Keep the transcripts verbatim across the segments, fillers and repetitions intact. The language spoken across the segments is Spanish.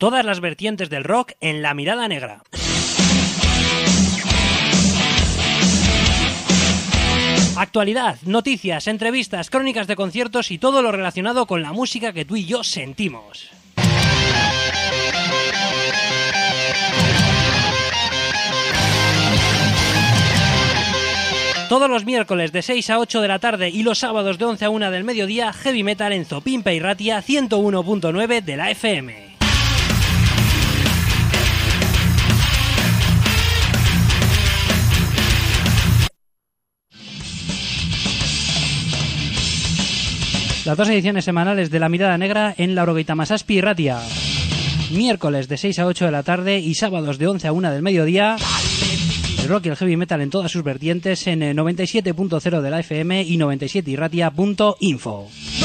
Todas las vertientes del rock en La Mirada Negra. Actualidad, noticias, entrevistas, crónicas de conciertos y todo lo relacionado con la música que tú y yo sentimos. Todos los miércoles de seis a ocho de la tarde y los sábados de once a una del mediodía, Heavy Metal en Zopimpe y Ratia ciento uno punto nueve de la F M. Las dos ediciones semanales de La Mirada Negra en la Orogeita Masaspi y Ratia. Miércoles de seis a ocho de la tarde y sábados de once a una del mediodía. El rock y el heavy metal en todas sus vertientes en noventa y siete punto cero de la F M y noventa y siete y ratia punto info.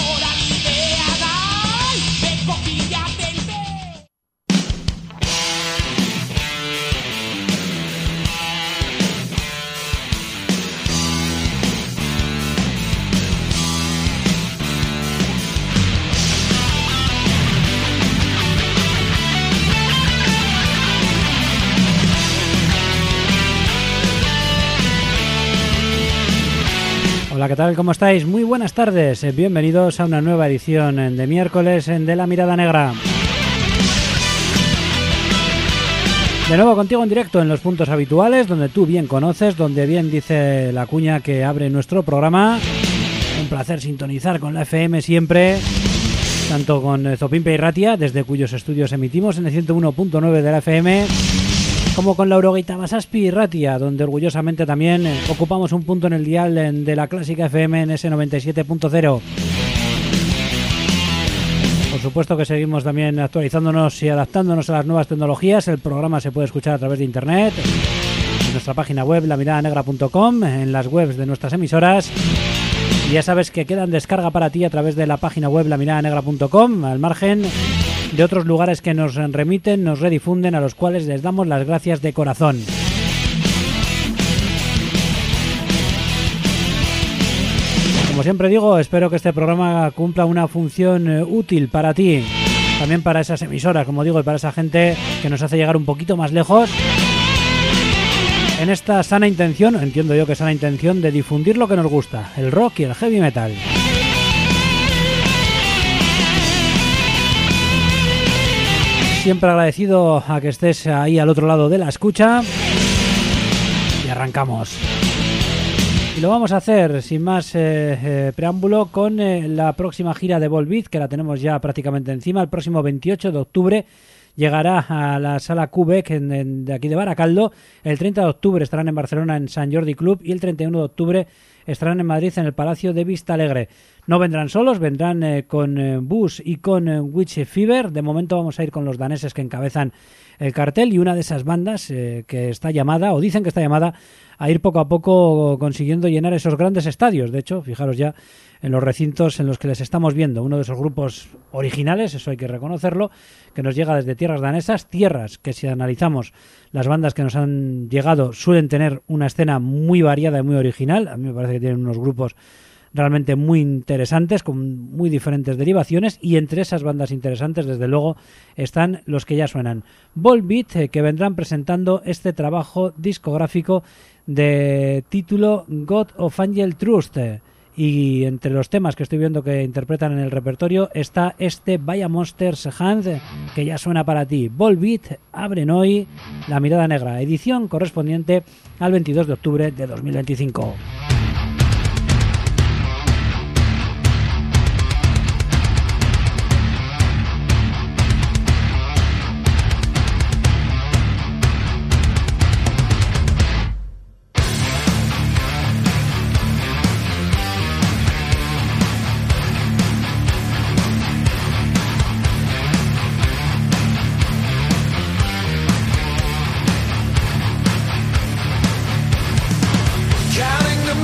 Hola, ¿qué tal? ¿Cómo estáis? Muy buenas tardes. Bienvenidos a una nueva edición de miércoles de La Mirada Negra. De nuevo contigo en directo en los puntos habituales, donde tú bien conoces, donde bien dice la cuña que abre nuestro programa. Un placer sintonizar con la F M siempre, tanto con Zopimpe y Ratia, desde cuyos estudios emitimos en el ciento uno punto nueve de la F M, como con la Orogeita Masaspi y Ratia, donde orgullosamente también eh, ocupamos un punto en el dial en, de la clásica F M en ese noventa y siete punto cero. Por supuesto que seguimos también actualizándonos y adaptándonos a las nuevas tecnologías. El programa se puede escuchar a través de internet, en nuestra página web la mirada negra punto com, en las webs de nuestras emisoras. Y ya sabes que queda en descarga para ti a través de la página web la mirada negra punto com, al margen de otros lugares que nos remiten, nos redifunden, a los cuales les damos las gracias de corazón. Como siempre digo, espero que este programa cumpla una función útil para ti, también para esas emisoras, como digo, y para esa gente que nos hace llegar un poquito más lejos, en esta sana intención, entiendo yo que sana intención, de difundir lo que nos gusta, el rock y el heavy metal. Siempre agradecido a que estés ahí al otro lado de la escucha. Y arrancamos. Y lo vamos a hacer sin más eh, eh, preámbulo con eh, la próxima gira de Volbeat, que la tenemos ya prácticamente encima. El próximo veintiocho de octubre llegará a la sala Q B E C en, en, de aquí de Baracaldo. El treinta de octubre estarán en Barcelona en Sant Jordi Club y el treinta y uno de octubre estarán en Madrid en el Palacio de Vista Alegre. No vendrán solos, vendrán eh, con eh, Bus y con eh, Witch Fever. De momento vamos a ir con los daneses que encabezan el cartel y una de esas bandas eh, que está llamada, o dicen que está llamada, a ir poco a poco consiguiendo llenar esos grandes estadios. De hecho, fijaros ya en los recintos en los que les estamos viendo. Uno de esos grupos originales, eso hay que reconocerlo, que nos llega desde tierras danesas, tierras que si analizamos las bandas que nos han llegado suelen tener una escena muy variada y muy original. A mí me parece que tienen unos grupos realmente muy interesantes, con muy diferentes derivaciones, y entre esas bandas interesantes, desde luego, están los que ya suenan. Volbeat, eh, que vendrán presentando este trabajo discográfico de título God of Angel Trust, eh, y entre los temas que estoy viendo que interpretan en el repertorio está este Vaya Monsters Hand, eh, que ya suena para ti. Volbeat abren hoy La Mirada Negra, edición correspondiente al veintidós de octubre de dos mil veinticinco. Counting the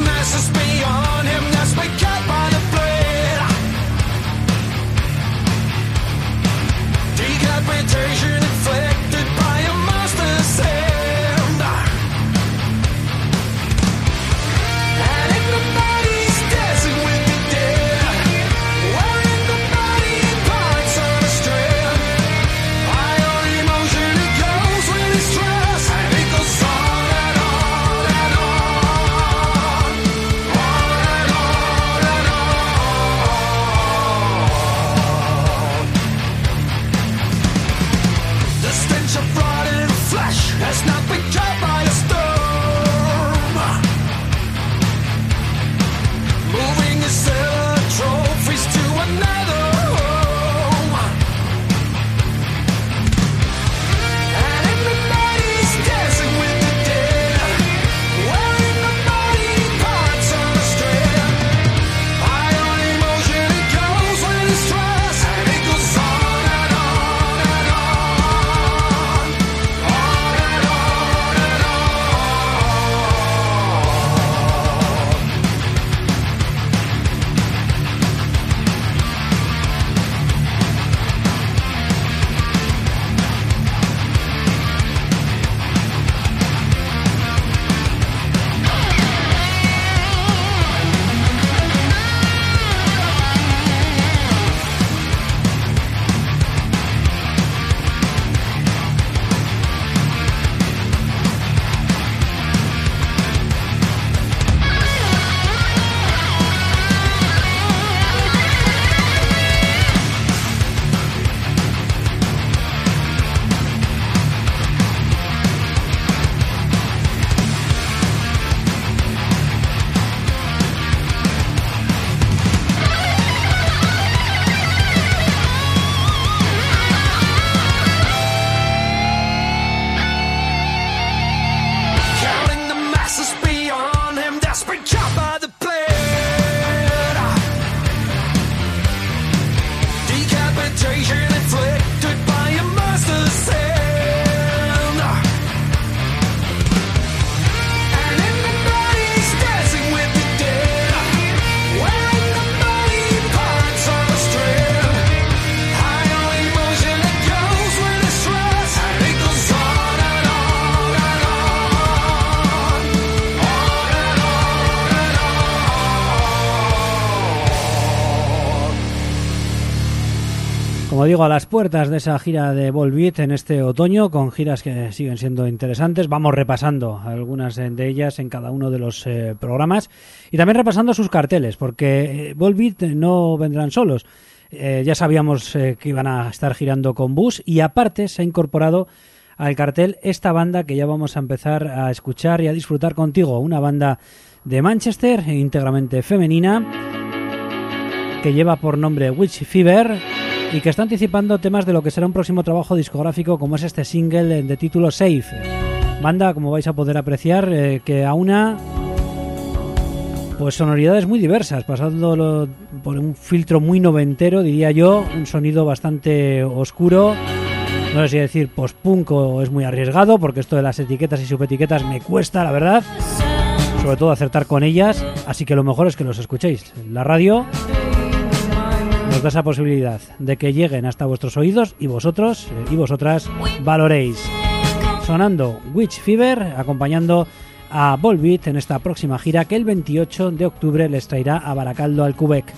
Como digo, a las puertas de esa gira de Volbeat en este otoño, con giras que siguen siendo interesantes. Vamos repasando algunas de ellas en cada uno de los eh, programas y también repasando sus carteles, porque Volbeat no vendrán solos. Eh, ya sabíamos eh, que iban a estar girando con Bush y aparte se ha incorporado al cartel esta banda que ya vamos a empezar a escuchar y a disfrutar contigo, una banda de Manchester, íntegramente femenina, que lleva por nombre Witch Fever y que está anticipando temas de lo que será un próximo trabajo discográfico, como es este single de título Safe. Banda, como vais a poder apreciar, eh, que aúna pues sonoridades muy diversas, pasándolo por un filtro muy noventero, diría yo, un sonido bastante oscuro. No sé si decir post-punk o es muy arriesgado, porque esto de las etiquetas y subetiquetas me cuesta, la verdad, sobre todo acertar con ellas, así que lo mejor es que los escuchéis. La radio nos da esa posibilidad de que lleguen hasta vuestros oídos y vosotros y vosotras valoréis. Sonando Witch Fever, acompañando a Volbeat en esta próxima gira que el veintiocho de octubre les traerá a Baracaldo, al Quebec.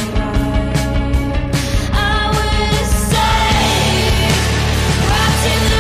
In the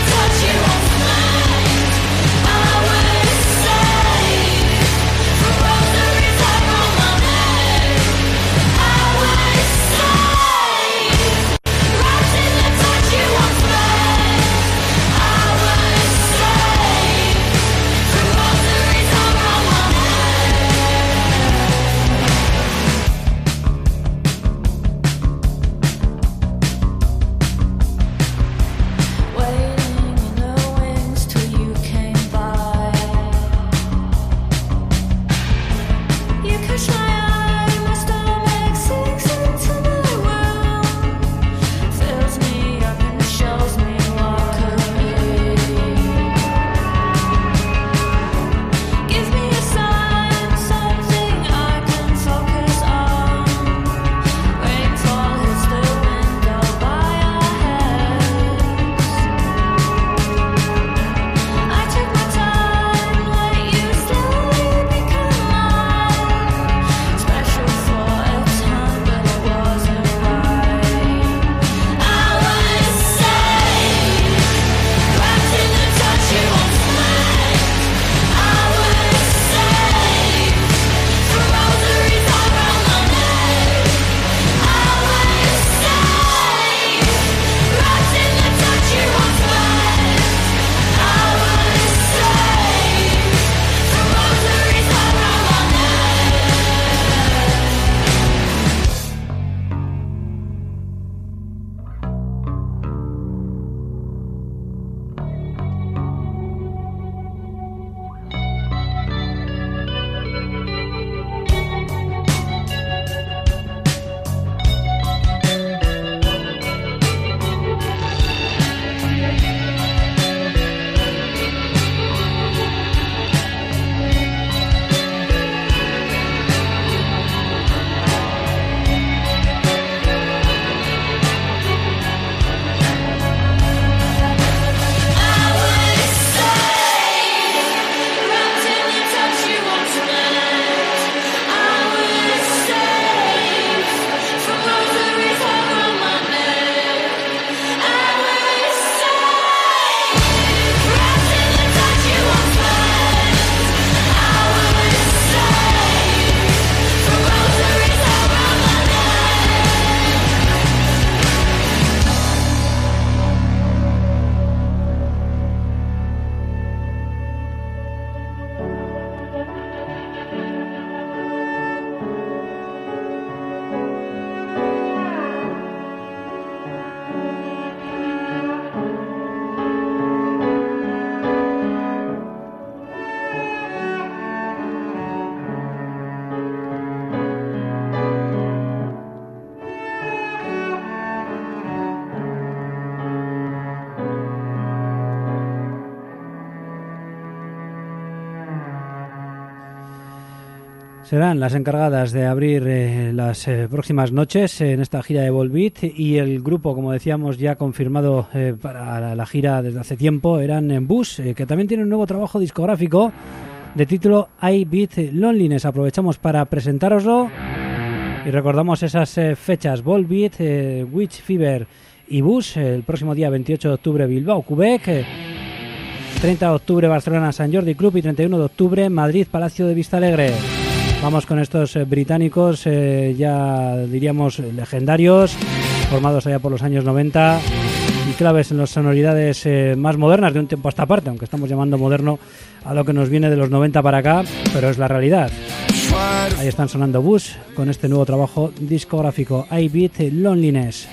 serán las encargadas de abrir eh, las eh, próximas noches en esta gira de Volbeat, y el grupo, como decíamos, ya confirmado eh, para la, la gira desde hace tiempo, eran en Bus, eh, que también tiene un nuevo trabajo discográfico de título I Beat Loneliness. Aprovechamos para presentároslo y recordamos esas eh, fechas: Volbeat, eh, Witch Fever y Bus, eh, el próximo día veintiocho de octubre Bilbao, Quebec, eh, treinta de octubre Barcelona San Jordi Club y treinta y uno de octubre Madrid Palacio de Vistalegre. Vamos con estos eh, británicos, eh, ya diríamos legendarios, formados allá por los años noventa y claves en las sonoridades eh, más modernas de un tiempo a esta parte, aunque estamos llamando moderno a lo que nos viene de los noventa para acá, pero es la realidad. Ahí están sonando Bus con este nuevo trabajo discográfico, I Beat Loneliness.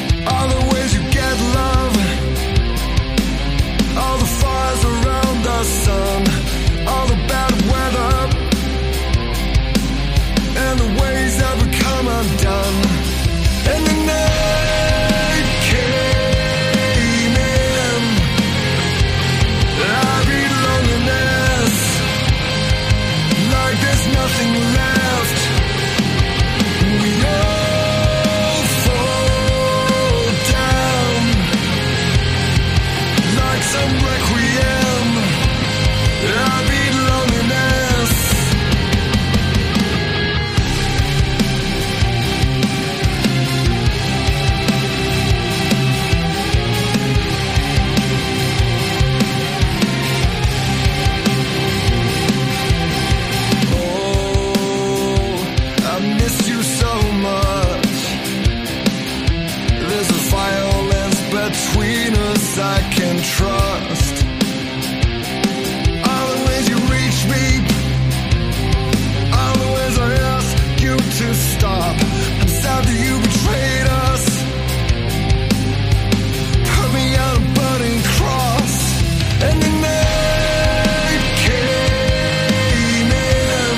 And the ways that become undone, and the night came in. I beat loneliness like there's nothing left. We all fall down like some requiem. I beat loneliness. Between us I can trust. All the ways you reach me, all the ways I ask you to stop. I'm sad that you betrayed us, put me on a burning cross. And the night came in.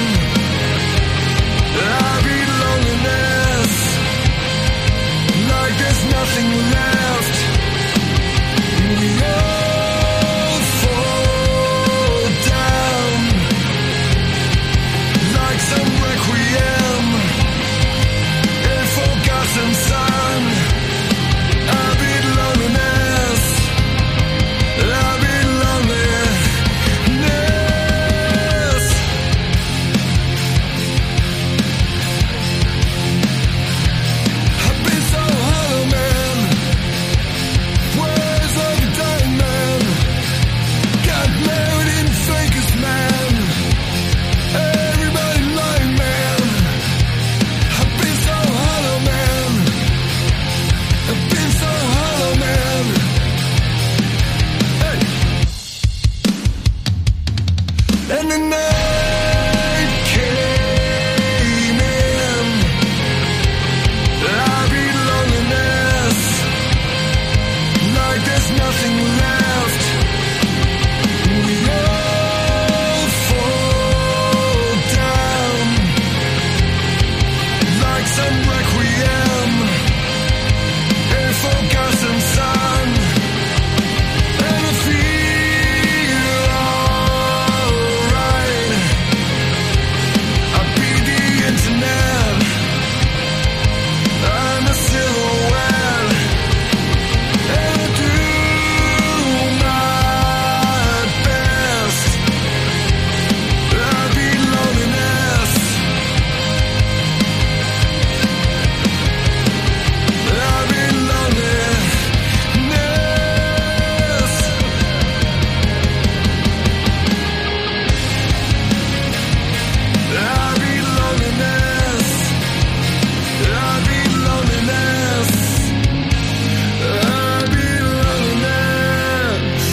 I beat loneliness like there's nothing left. We all fall down like some requiem in forgotten sun. I beat loneliness, I beat loneliness. I've been so hollow, man. Words of a dying man got married in fakest man. Everybody lying, man. I've been so hollow, man. I've been so hollow, man. Hey. And the night came in. I beat loneliness like there's nothing left. We all fall down like some requiem in forgotten sun. And I feel alright. I beat the internet. I'm a silhouette. And I do my best. I beat loneliness. I beat loneliness. I beat loneliness. I beat loneliness. I beat loneliness.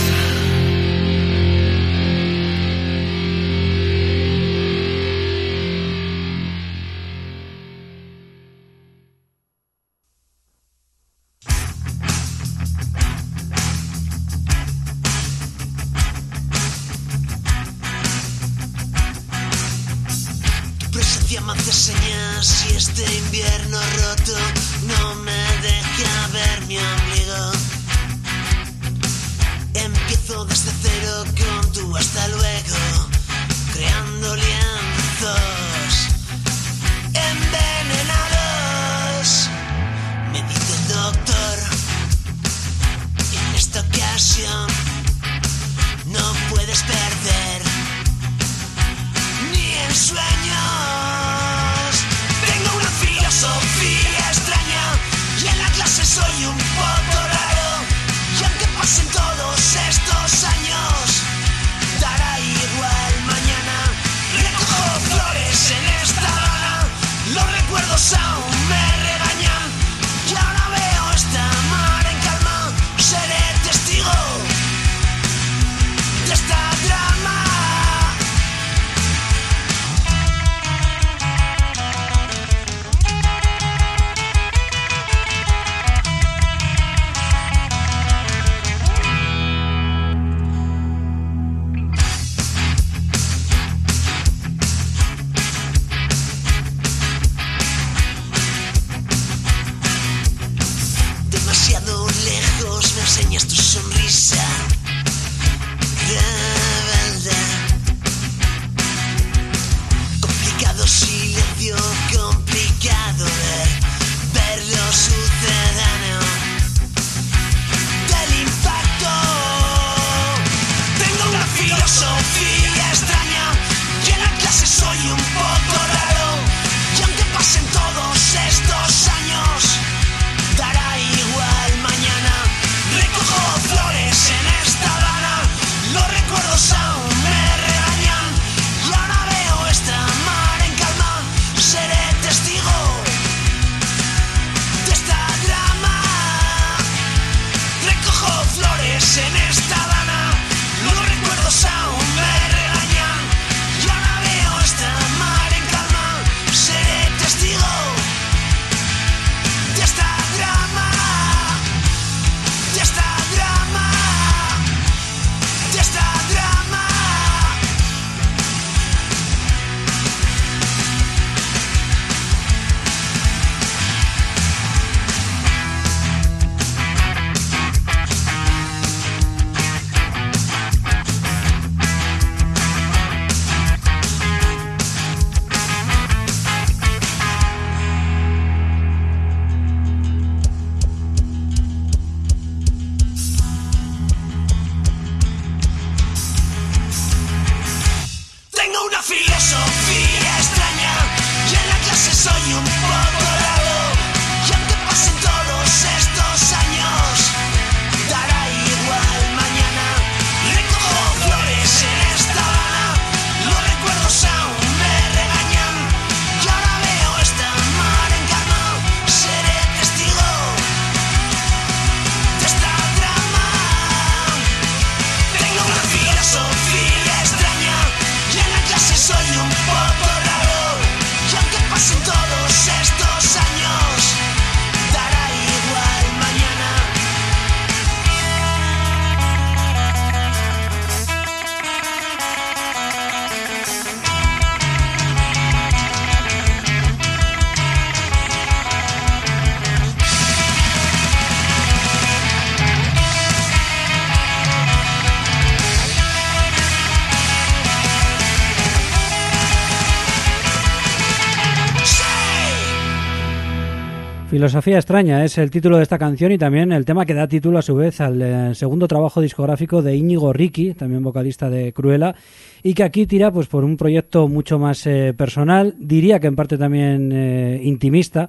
Tu presencia me hace señas y este invierno roto no me deja ver mi ombligo. Empiezo desde cero con tu hasta luego, creando lienzos. Filosofía extraña es el título de esta canción y también el tema que da título a su vez al eh, segundo trabajo discográfico de Íñigo Ricci, también vocalista de Cruella, y que aquí tira pues por un proyecto mucho más eh, personal, diría que en parte también eh, intimista,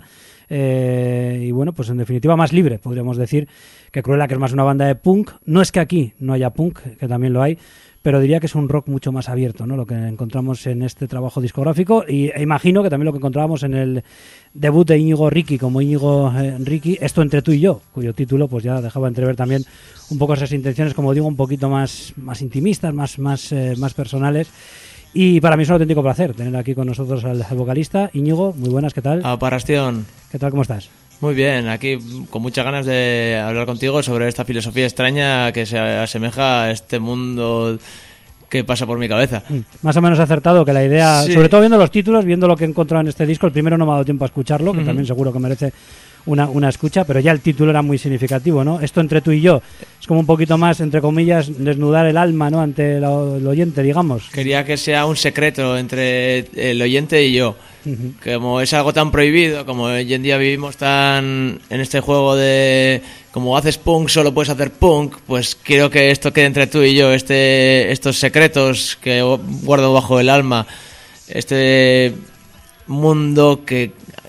eh, y bueno, pues en definitiva más libre, podríamos decir, que Cruella, que es más una banda de punk. No es que aquí no haya punk, que también lo hay, pero diría que es un rock mucho más abierto, ¿no? Lo que encontramos en este trabajo discográfico, y e imagino que también lo que encontrábamos en el debut de Íñigo Ricci como Íñigo eh, Ricci, Esto entre tú y yo, cuyo título pues ya dejaba entrever también un poco esas intenciones, como digo, un poquito más, más intimistas, más, más, eh, más personales. Y para mí es un auténtico placer tener aquí con nosotros al, al vocalista. Íñigo, muy buenas, ¿qué tal? Ah, Parrastión. ¿Qué tal, cómo estás? Muy bien, aquí con muchas ganas de hablar contigo sobre esta filosofía extraña que se asemeja a este mundo que pasa por mi cabeza. Más o menos acertado que la idea, Sí. sobre todo viendo los títulos, viendo lo que he encontrado en este disco. El primero no me ha dado tiempo a escucharlo, que Uh-huh. también seguro que merece una, una escucha, pero ya el título era muy significativo, ¿no? Esto entre tú y yo es como un poquito más, entre comillas, desnudar el alma, ¿no? Ante el, el oyente, digamos. Quería que sea un secreto entre el oyente y yo. Uh-huh. Como es algo tan prohibido, como hoy en día vivimos tan en este juego de como haces punk, solo puedes hacer punk, pues quiero que esto quede entre tú y yo, este estos secretos que guardo bajo el alma, este mundo que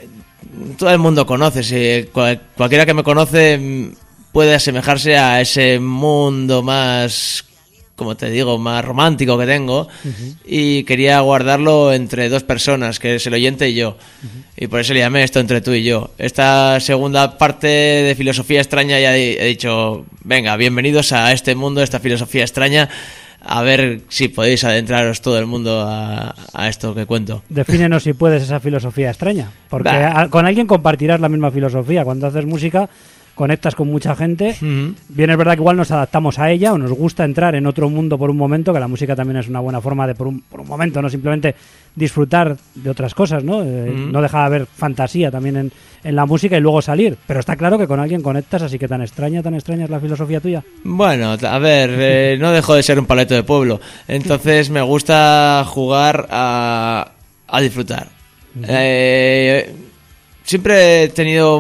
todo el mundo conoce. Si cual, cualquiera que me conoce puede asemejarse a ese mundo más, como te digo, más romántico que tengo. Uh-huh. Y quería guardarlo entre dos personas, que es el oyente y yo. Uh-huh. Y por eso le llamé Esto entre tú y yo. Esta segunda parte de filosofía extraña ya he dicho, venga, bienvenidos a este mundo, esta filosofía extraña. A ver si podéis adentraros todo el mundo a, a esto que cuento. Defínenos si puedes esa filosofía extraña, porque a, con alguien compartirás la misma filosofía. Cuando haces música conectas con mucha gente. Uh-huh. Bien, es verdad que igual nos adaptamos a ella o nos gusta entrar en otro mundo por un momento, que la música también es una buena forma de por un, por un momento, no simplemente disfrutar de otras cosas, ¿no? Eh, uh-huh. No deja de haber fantasía también en, en la música y luego salir. Pero está claro que con alguien conectas, así que tan extraña, tan extraña es la filosofía tuya. Bueno, a ver, eh, no dejo de ser un paleto de pueblo. Entonces me gusta jugar a, a disfrutar. Uh-huh. Eh... Siempre he tenido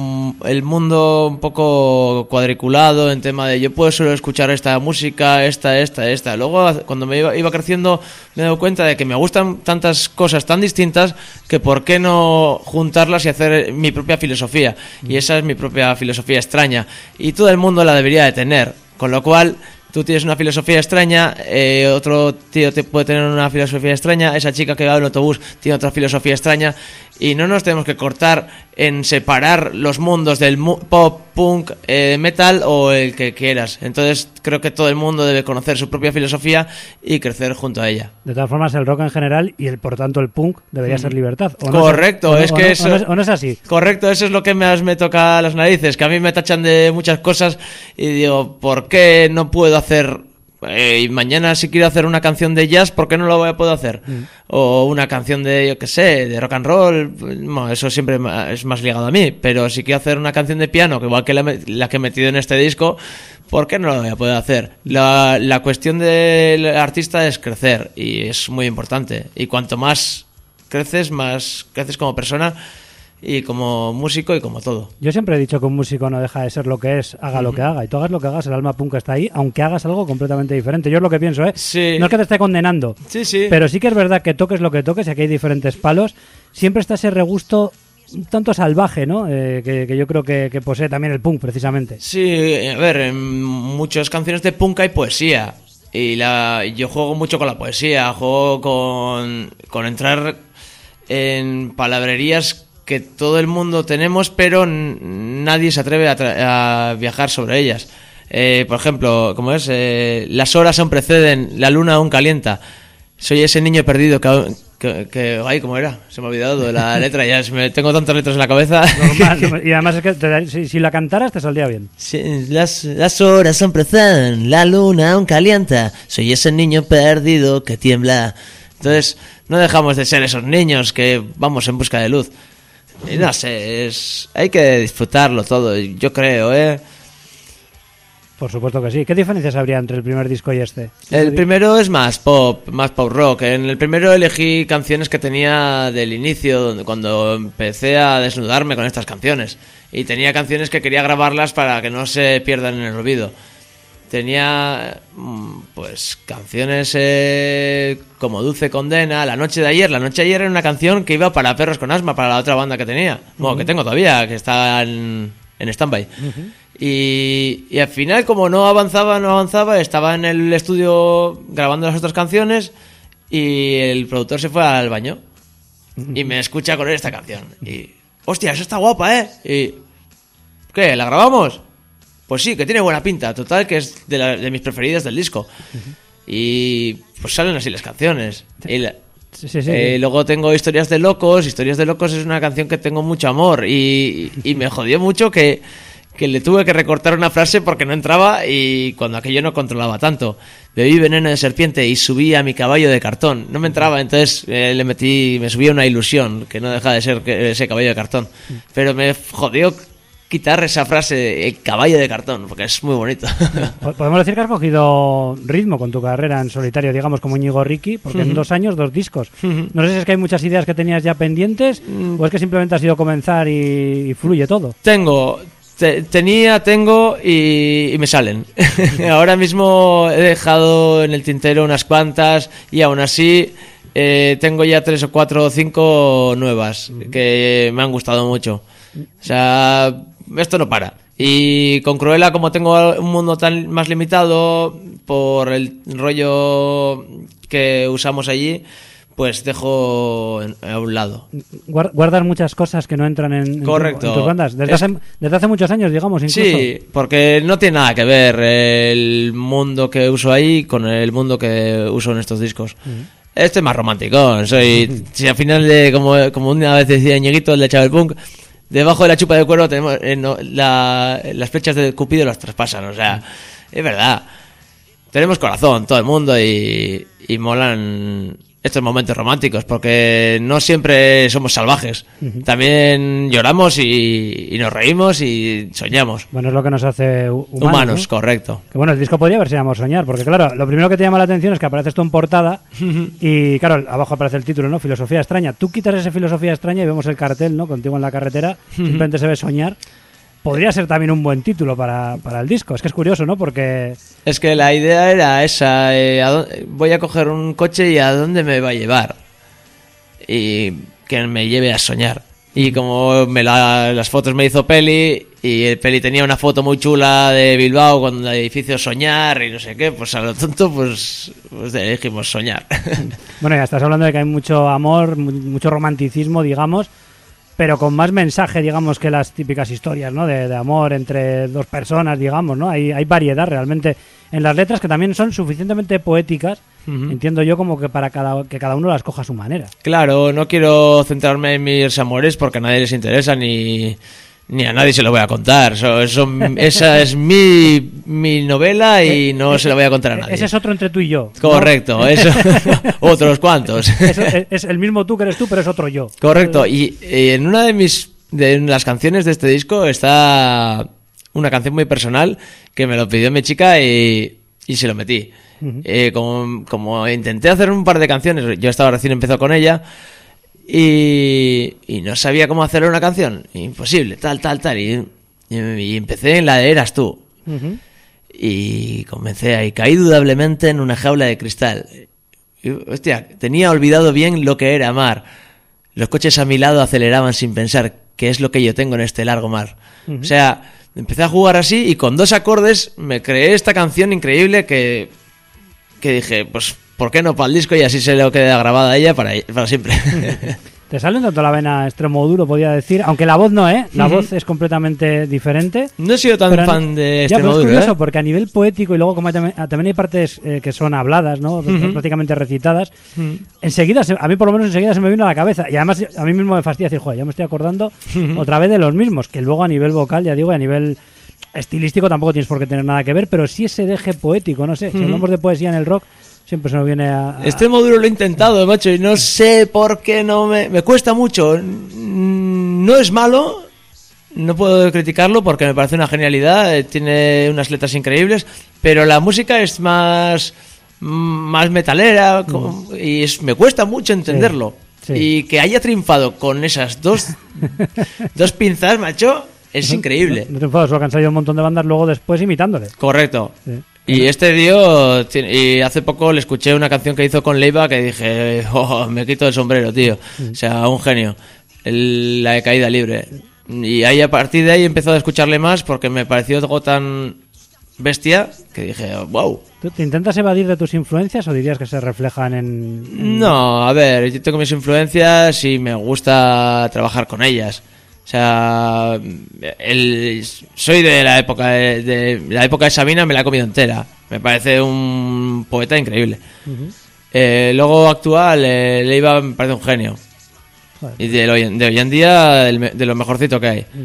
el mundo un poco cuadriculado en tema de yo puedo solo escuchar esta música, esta, esta, esta. Luego, cuando me iba, iba creciendo, me he dado cuenta de que me gustan tantas cosas tan distintas que por qué no juntarlas y hacer mi propia filosofía. Y esa es mi propia filosofía extraña. Y todo el mundo la debería de tener. Con lo cual, tú tienes una filosofía extraña, eh, otro tío te puede tener una filosofía extraña, esa chica que va en autobús tiene otra filosofía extraña, y no nos tenemos que cortar en separar los mundos del mu- pop, punk, eh, metal o el que quieras. Entonces creo que todo el mundo debe conocer su propia filosofía y crecer junto a ella. De todas formas, el rock en general y el por tanto el punk debería ser libertad. ¿O correcto, no es, es o que no, eso, o no es, o no es así. Correcto, eso es lo que más me toca las narices, que a mí me tachan de muchas cosas y digo, ¿por qué no puedo hacer? Eh, y mañana si quiero hacer una canción de jazz, ¿por qué no lo voy a poder hacer? Mm. O una canción de, yo qué sé, de rock and roll, bueno, eso siempre es más ligado a mí, pero si quiero hacer una canción de piano, que igual que la, la que he metido en este disco, ¿por qué no lo voy a poder hacer? La, la cuestión del artista es crecer, y es muy importante, y cuanto más creces, más creces como persona, y como músico y como todo. Yo siempre he dicho que un músico no deja de ser lo que es, haga uh-huh. lo que haga. Y tú hagas lo que hagas, el alma punk está ahí, aunque hagas algo completamente diferente. Yo es lo que pienso, ¿eh? Sí. No es que te esté condenando. Sí, sí. Pero sí que es verdad que toques lo que toques, y aquí hay diferentes palos. Siempre está ese regusto un tanto salvaje, ¿no? Eh, que, que yo creo que, que posee también el punk, precisamente. Sí, a ver, en muchas canciones de punk hay poesía. Y la, yo juego mucho con la poesía, juego con, con entrar en palabrerías que todo el mundo tenemos, pero n- nadie se atreve a, tra- a viajar sobre ellas. Eh, por ejemplo, como es, eh, las horas aún preceden, la luna aún calienta. Soy ese niño perdido que, que, que ay, ¿cómo era? Se me ha olvidado de la letra, ya me, tengo tantas letras en la cabeza. Normal, y además es que te, si, si la cantaras te saldría bien. Sí, las, las horas aún preceden, la luna aún calienta. Soy ese niño perdido que tiembla. Entonces, no dejamos de ser esos niños que vamos en busca de luz. Y no sé, es, hay que disfrutarlo todo, yo creo, ¿eh? Por supuesto que sí. ¿Qué diferencias habría entre el primer disco y este? El primero es más pop, más pop rock. En el primero elegí canciones que tenía del inicio, donde- cuando empecé a desnudarme con estas canciones. Y tenía canciones que quería grabarlas para que no se pierdan en el olvido. Tenía, mm, pues, canciones eh, como Dulce Condena, La Noche de Ayer. La Noche de Ayer era una canción que iba para Perros con Asma, para la otra banda que tenía. Bueno, que tengo todavía, que está en, en stand-by. y, y al final, como no avanzaba, no avanzaba, estaba en el estudio grabando las otras canciones y el productor se fue al baño y me escucha con él esta canción. Y, hostia, eso está guapa, ¿eh? Y, ¿qué? ¿La grabamos? Pues sí, que tiene buena pinta. Total, que es de, la- de mis preferidas del disco. Y pues salen así las canciones. Y la- Sí, sí, sí. eh, luego tengo Historias de Locos. Historias de Locos es una canción que tengo mucho amor. Y, y me jodió mucho que, que le tuve que recortar una frase porque no entraba. Y cuando aquello no controlaba tanto. Bebí veneno de serpiente y subí a mi caballo de cartón. No me entraba, entonces eh, le metí, me subí a una ilusión, que no deja de ser que- ese caballo de cartón. Pero me jodió quitar esa frase, el caballo de cartón, porque es muy bonito. Po- Podemos decir que has cogido ritmo con tu carrera en solitario, digamos, como Íñigo Ricky, porque en dos años, dos discos. No sé si es que hay muchas ideas que tenías ya pendientes o es que simplemente ha sido comenzar y, y fluye todo. Tengo, te- tenía, tengo y, y me salen. Ahora mismo he dejado en el tintero unas cuantas y aún así eh, tengo ya tres o cuatro o cinco nuevas que me han gustado mucho. O sea, esto no para. Y con Cruella, como tengo un mundo tan más limitado por el rollo que usamos allí, pues dejo en- a un lado. Guar- Guardas muchas cosas que no entran en, en tu- Correcto. en tus bandas. Desde, Es- hace, desde hace muchos años, digamos, incluso. Sí, porque no tiene nada que ver el mundo que uso ahí con el mundo que uso en estos discos. Este es más romántico. Soy, si al final, de, como, como una vez decía Ñeguito, el de Chávez Punk, debajo de la chupa de cuero tenemos eh, no, la- las flechas de Cupido las traspasan. O sea, es verdad. Tenemos corazón, todo el mundo, y, y molan estos momentos románticos, porque no siempre somos salvajes. También lloramos y, y nos reímos y soñamos. Bueno, es lo que nos hace hu- humanos. Humanos, ¿no? correcto. Que bueno, el disco podría haberse llamado Soñar, porque claro, lo primero que te llama la atención es que apareces tú en portada y claro, abajo aparece el título, ¿no? Filosofía extraña. Tú quitas esa filosofía extraña y vemos el cartel, ¿no? Contigo en la carretera, simplemente se ve Soñar. Podría ser también un buen título para, para el disco. Es que es curioso, ¿no? Porque Es que la idea era esa, eh, ¿a dónde- voy a coger un coche y a dónde me va a llevar. Y que me lleve a soñar. Y como me la- las fotos me hizo Peli, y el Peli tenía una foto muy chula de Bilbao con el edificio Soñar y no sé qué, pues a lo tonto pues, pues elegimos Soñar. bueno, ya estás hablando de que hay mucho amor, mu- mucho romanticismo, digamos, pero con más mensaje, digamos, que las típicas historias, ¿no? De, de amor entre dos personas, digamos, ¿no? Hay, hay variedad realmente en las letras que también son suficientemente poéticas, entiendo yo, como que para cada, que cada uno las coja a su manera. Claro, no quiero centrarme en mis amores porque a nadie les interesa ni, ni a nadie se lo voy a contar. Eso, eso- esa es mi, mi novela y no se la voy a contar a nadie. Ese es otro entre tú y yo, ¿no? Correcto, eso. Otros cuantos. Es, es- es el mismo tú que eres tú, pero es otro yo. Correcto. Y, y en una de mis de las canciones de este disco está una canción muy personal que me lo pidió mi chica y, y se lo metí. Eh, como, como intenté hacer un par de canciones, yo estaba recién empezado con ella y, y no sabía cómo hacer una canción. Imposible, tal, tal, tal. Y, y, y empecé en la de Eras tú. Ujú. Y comencé ahí, caí dudablemente en una jaula de cristal. Y, hostia, tenía olvidado bien lo que era amar. Los coches a mi lado aceleraban sin pensar qué es lo que yo tengo en este largo mar. O sea, empecé a jugar así y con dos acordes me creé esta canción increíble que, que dije, pues, ¿por qué no para el disco? Y así se le queda grabada a ella para, para siempre. Te sale un tanto la vena extremo duro, podría decir, aunque la voz no, ¿eh? La Ujú. voz es completamente diferente. No he sido tan Pero a- fan de ya, pero es Extremoduro, curioso, ¿eh? porque a nivel poético y luego como hay también, ah, también hay partes eh, que son habladas, ¿no? Prácticamente recitadas. Enseguida, se- a mí por lo menos enseguida se me vino a la cabeza. Y además a mí mismo me fastidia decir, joder, ya me estoy acordando otra vez de los mismos, que luego a nivel vocal, ya digo, y a nivel estilístico tampoco tienes por qué tener nada que ver, pero sí ese deje poético, no sé. Si hablamos de poesía en el rock, siempre se nos viene a... a- Extremo duro lo he intentado, macho, y no sé por qué no me... Me cuesta mucho. Mm, No es malo, no puedo criticarlo porque me parece una genialidad, eh, tiene unas letras increíbles, pero la música es más más metalera con, y es, me cuesta mucho entenderlo. Sí, sí. Y que haya triunfado con esas dos dos pinzas, macho, es No, increíble. No, no te puedo, solo que han salido un montón de bandas luego después imitándole. Correcto. Sí. Y este tío, tiene- y hace poco le escuché una canción que hizo con Leiva que dije, oh, me quito el sombrero, tío. O sea, un genio. El- la de Caída Libre. Y ahí a partir de ahí he empezado a escucharle más porque me pareció algo tan bestia que dije, wow. ¿Tú te intentas evadir de tus influencias o dirías que se reflejan en...? en- No, a ver, yo tengo mis influencias y me gusta trabajar con ellas. O sea, el, soy de la época de, de la época de Sabina, me la he comido entera. Me parece un poeta increíble. Ujú. Eh, luego actual, eh, Leiva me parece un genio. Joder. Y de, hoy, de hoy en día, el me- de lo mejorcito que hay.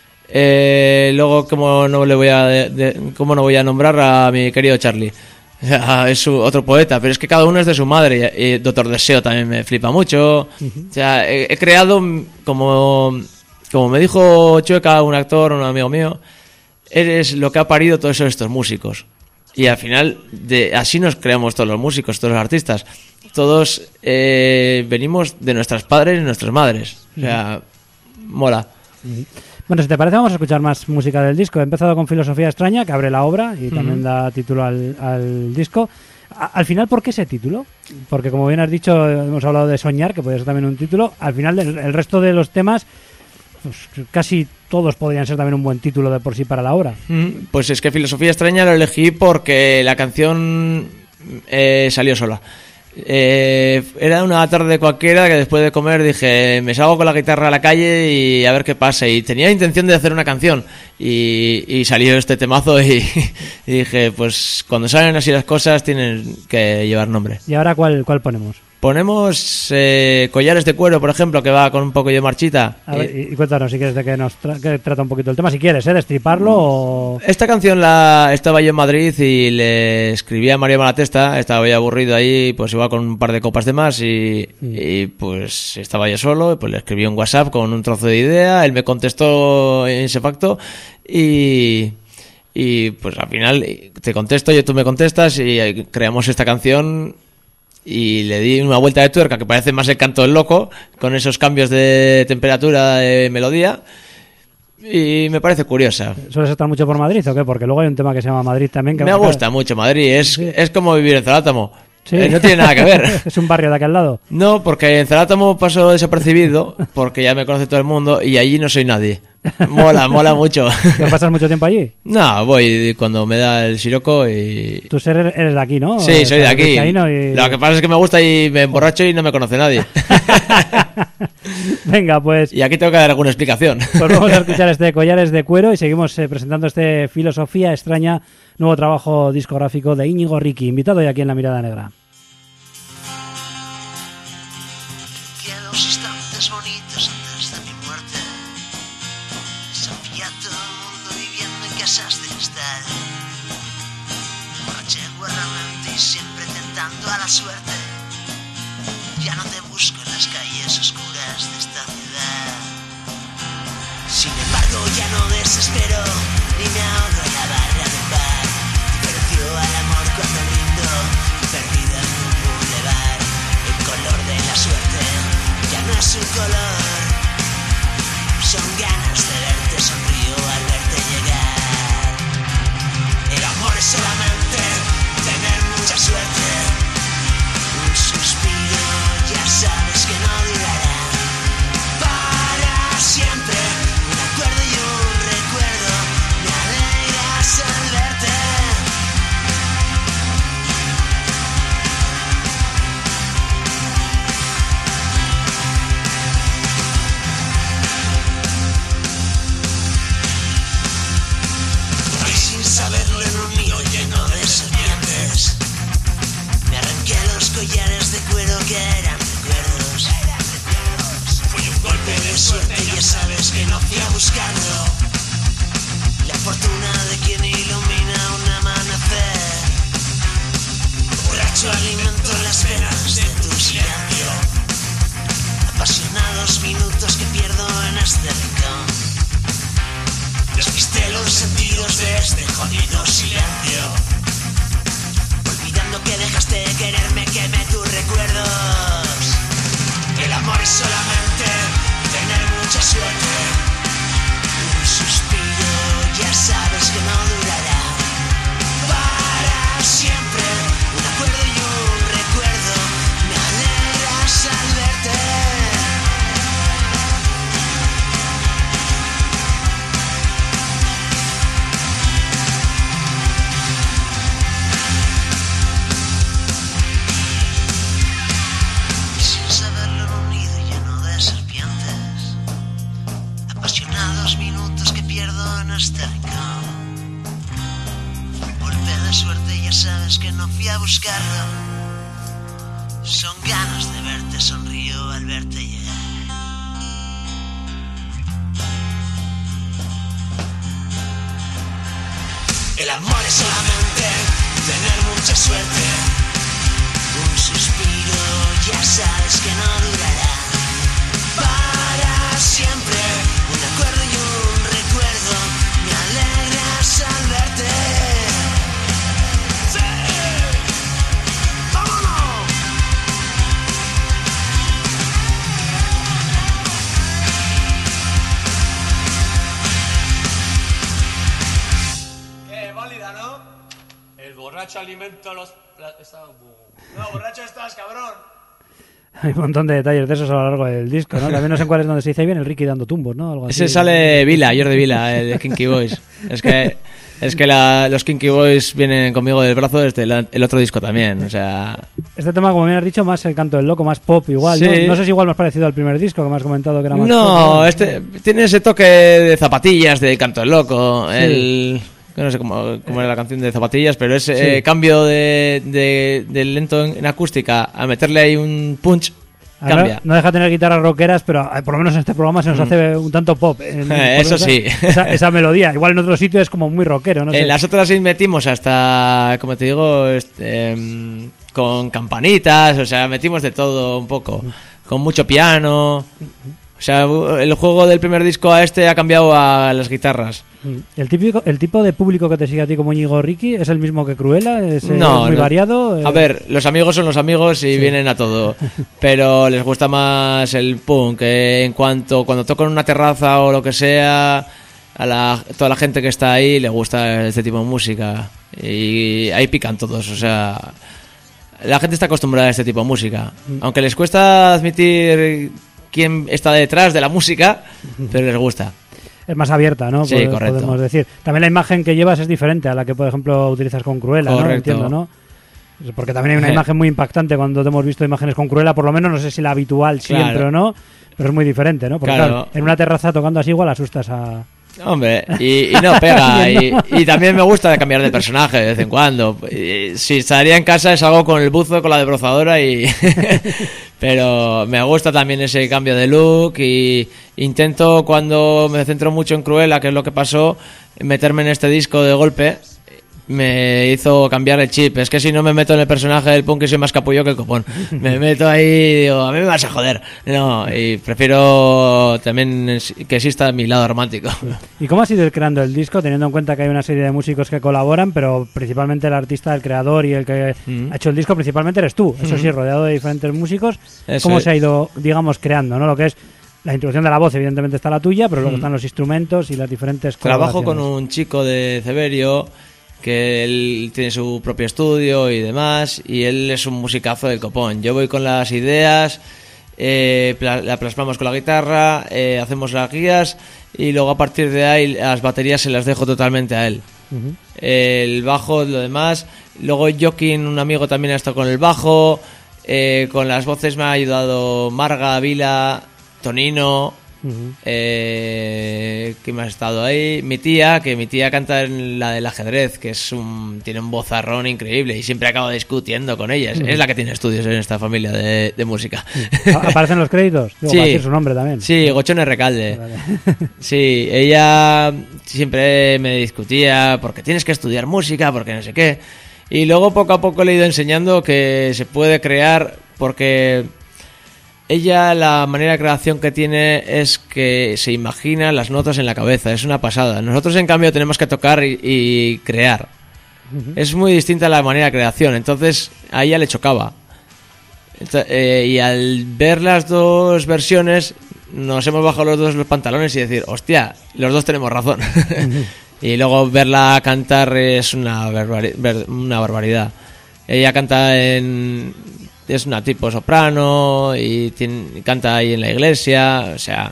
Eh, luego, ¿cómo no le voy a de- de- cómo no voy a nombrar a mi querido Charlie? O sea, es su- otro poeta, pero es que cada uno es de su madre. Y, y Doctor Deseo también me flipa mucho. O sea, he, he creado mm, como, como me dijo Chueca, un actor, un amigo mío, eres lo que ha parido todos estos músicos. Y al final, de, así nos creamos todos los músicos, todos los artistas. Todos eh, venimos de nuestras padres y nuestras madres. O sea, mola. Bueno, si te parece vamos a escuchar más música del disco. He empezado con Filosofía Extraña, que abre la obra y también da título al, al disco. A- al final, ¿por qué ese título? Porque como bien has dicho, hemos hablado de Soñar, que puede ser también un título. Al final, el, el resto de los temas, pues, casi todos podrían ser también un buen título de por sí para la obra. Mm, Pues es que Filosofía Extraña lo elegí porque la canción eh, salió sola. Eh, era una tarde cualquiera que después de comer dije, me salgo con la guitarra a la calle y a ver qué pasa. Y tenía intención de hacer una canción y, y salió este temazo y, y dije, pues cuando salen así las cosas tienen que llevar nombre. ¿Y ahora cuál, cuál ponemos? Ponemos eh, Collares de Cuero, por ejemplo, que va con un poco de marchita. A ver, Eh, y, y cuéntanos si quieres de qué nos tra- que trata un poquito el tema, si quieres, ¿eh? Destriparlo o... Esta canción la estaba yo en Madrid y le escribí a María Malatesta, estaba yo aburrido ahí, pues iba con un par de copas de más y, y, pues estaba yo solo, y pues le escribí un WhatsApp con un trozo de idea, él me contestó en ese facto y, y pues al final te contesto, yo tú me contestas y creamos esta canción. Y le di una vuelta de tuerca que parece más el canto del loco, con esos cambios de temperatura, de melodía, y me parece curiosa. ¿Sueles estar mucho por Madrid o qué? Porque luego hay un tema que se llama Madrid también. Que Me gusta mucho Madrid, es, Sí. es como vivir en Zarátamo. Sí. Eh, no tiene nada que ver. Es un barrio de aquel lado. No, porque en Zarátamo paso desapercibido, porque ya me conoce todo el mundo, y allí no soy nadie. Mola, mola mucho. ¿Que pasas mucho tiempo allí? No, voy cuando me da el siroco y... Tú ser- eres de aquí, ¿no? Sí, soy de aquí. Vizcaíno y- Lo que pasa es que me gusta y me emborracho y no me conoce nadie. Venga, pues, Y aquí tengo que dar alguna explicación. pues vamos a escuchar este Collares de Cuero y seguimos eh, presentando este Filosofía Extraña, nuevo trabajo discográfico de Íñigo Ricky, invitado hoy aquí en La Mirada Negra. Quiero los instantes bonitos antes de mi muerte. Sofía, todo el mundo viviendo en casas de cristal. Borraché guarramente y siempre tentando a la suerte. Ya no te busco en las calles oscuras de esta ciudad. Sin embargo, ya no desespero ni me ahogo en la barra del bar. Diferencio al amor cuando brindo, perdido en un bulevar. El color de la suerte ya no es un color, son ganas de verte, sonrío al verte llegar. El amor es solamente tener mucha suerte. Un suspiro, ya sabes que no durará para siempre. Un acuerdo y un recuerdo, me alegras al verte. Y sin saberlo en un nido lleno de serpientes, me arranqué los collares de cuero que eran recuerdos. Fue un golpe de suerte, ya sabes que no fui a buscarlo. La fortuna de quien ilumina un amanecer. Borracho alimento las penas de tu silencio. Apasionados minutos que pierdo en este rincón. este jodido silencio. Olvidando que dejaste de quererme, queme tus recuerdos. El amor es solamente tener mucha suerte. Un suspiro, ya sabes que no durará para siempre. Un acuerdo y un recuerdo, me alegras al verte. Y sin saberlo en un nido lleno de serpientes, apasionados minutos que pierdo en este rincón. Golpe de suerte, ya sabes que no fui a buscarlo. Son ganas de verte, sonrío al verte llegar. El amor es solamente tener mucha suerte. Un suspiro, ya sabes que no durará para siempre. Un acuerdo y un recuerdo, me alegras al verte. ¡Sí! ¡Vámonos! Eh, válida, ¿no? El borracho alimenta los... la- está- No, borracho estás, cabrón. Hay un montón de detalles de esos a lo largo del disco, ¿no? También no sé en cuál es donde se dice bien el Ricky dando tumbos, ¿no? Algo así. Ese sale Vila, Jordi Vila, el de Kinky Boys. Es que, es que la- los Kinky Boys vienen conmigo del brazo desde el, el otro disco también, o sea... Este tema, como bien has dicho, más el canto del loco, más pop igual, Sí. ¿no? No sé si igual más parecido al primer disco que me has comentado que era más pop. No, este tiene ese toque de zapatillas, de canto del loco, Sí. el... que no sé cómo, cómo era la canción de zapatillas, pero ese Sí. eh, cambio de, de, del lento en, en acústica a meterle ahí un punch, Ahora, cambia. no deja de tener guitarras rockeras, pero eh, por lo menos en este programa se nos hace un tanto pop. en- Eh, por eso esa- sí. Esa, esa melodía. Igual en otro sitio es como muy rockero, no sé. En las otras sí metimos hasta, como te digo, este, em, con campanitas, o sea, metimos de todo un poco, con mucho piano. O sea, el juego del primer disco a este ha cambiado a las guitarras. ¿El, típico, ¿El tipo de público que te sigue a ti como Íñigo Ricky es el mismo que Cruella? ¿Es eh, No, muy no. variado? Eh, A ver, los amigos son los amigos y vienen a todo, pero les gusta más el punk. eh, en cuanto cuando tocan una terraza o lo que sea, a la, toda la gente que está ahí le gusta este tipo de música y ahí pican todos. O sea, la gente está acostumbrada a este tipo de música, aunque les cuesta admitir quién está detrás de la música, pero les gusta. Es más abierta, ¿no? Sí, Pod- correcto. Podemos decir. También la imagen que llevas es diferente a la que, por ejemplo, utilizas con Cruella, ¿no? Correcto. Entiendo, ¿no? Porque también hay una imagen muy impactante cuando te hemos visto imágenes con Cruella, por lo menos no sé si la habitual siempre Claro. o no, pero es muy diferente, ¿no? Porque Claro. claro, en una terraza tocando así igual asustas a... Hombre, y, y no pega. y, y también me gusta cambiar de personaje de vez en cuando. Y si estaría en casa es algo con el buzo, con la desbrozadora y... Pero me gusta también ese cambio de look y intento, cuando me centro mucho en Cruella, que es lo que pasó, meterme en este disco de golpe. Me hizo cambiar el chip. Es que si no me meto en el personaje del punk, que soy más capullo que el copón. Me meto ahí y digo, a mí me vas a joder. No, y prefiero también que exista mi lado romántico. ¿Y cómo has ido creando el disco, teniendo en cuenta que hay una serie de músicos que colaboran, pero principalmente el artista, el creador y el que Mm. ha hecho el disco principalmente eres tú? Eso sí, rodeado de diferentes músicos. Eso ¿Cómo es. se ha ido, digamos, creando, ¿no? Lo que es la introducción de la voz, evidentemente está la tuya, pero luego están los instrumentos y las diferentes Trabajo con colaboraciones. un chico de Ceberio que él tiene su propio estudio y demás, y él es un musicazo del copón. Yo voy con las ideas, eh, pla- la plasmamos con la guitarra, eh, hacemos las guías y luego a partir de ahí las baterías se las dejo totalmente a él. Ujú. El bajo, lo demás. Luego Joaquín, un amigo, también ha estado con el bajo. Eh, con las voces me ha ayudado Marga, Vila, Tonino. Ujú. Eh, ¿Quién más ha estado ahí? Mi tía, que mi tía canta en la del ajedrez, que es un tiene un vozarrón increíble y siempre acabo discutiendo con ella. Es, es la que tiene estudios en esta familia de, de música. ¿A- ¿Aparecen los créditos? Digo, Sí. para decir su nombre también. Sí, Gochone Recalde. Vale. Sí, ella siempre me discutía porque tienes que estudiar música, porque no sé qué. Y luego poco a poco le he ido enseñando que se puede crear porque ella, la manera de creación que tiene es que se imagina las notas en la cabeza, es una pasada. Nosotros, en cambio, tenemos que tocar y, y crear. Uh-huh. Es muy distinta la manera de creación, entonces a ella le chocaba. Entonces, eh, y al ver las dos versiones, nos hemos bajado los dos los pantalones y decir, hostia, los dos tenemos razón. Uh-huh. Y luego verla cantar es una, barbari- ver- una barbaridad. Ella canta en... es una tipo soprano y tiene, canta ahí en la iglesia, o sea,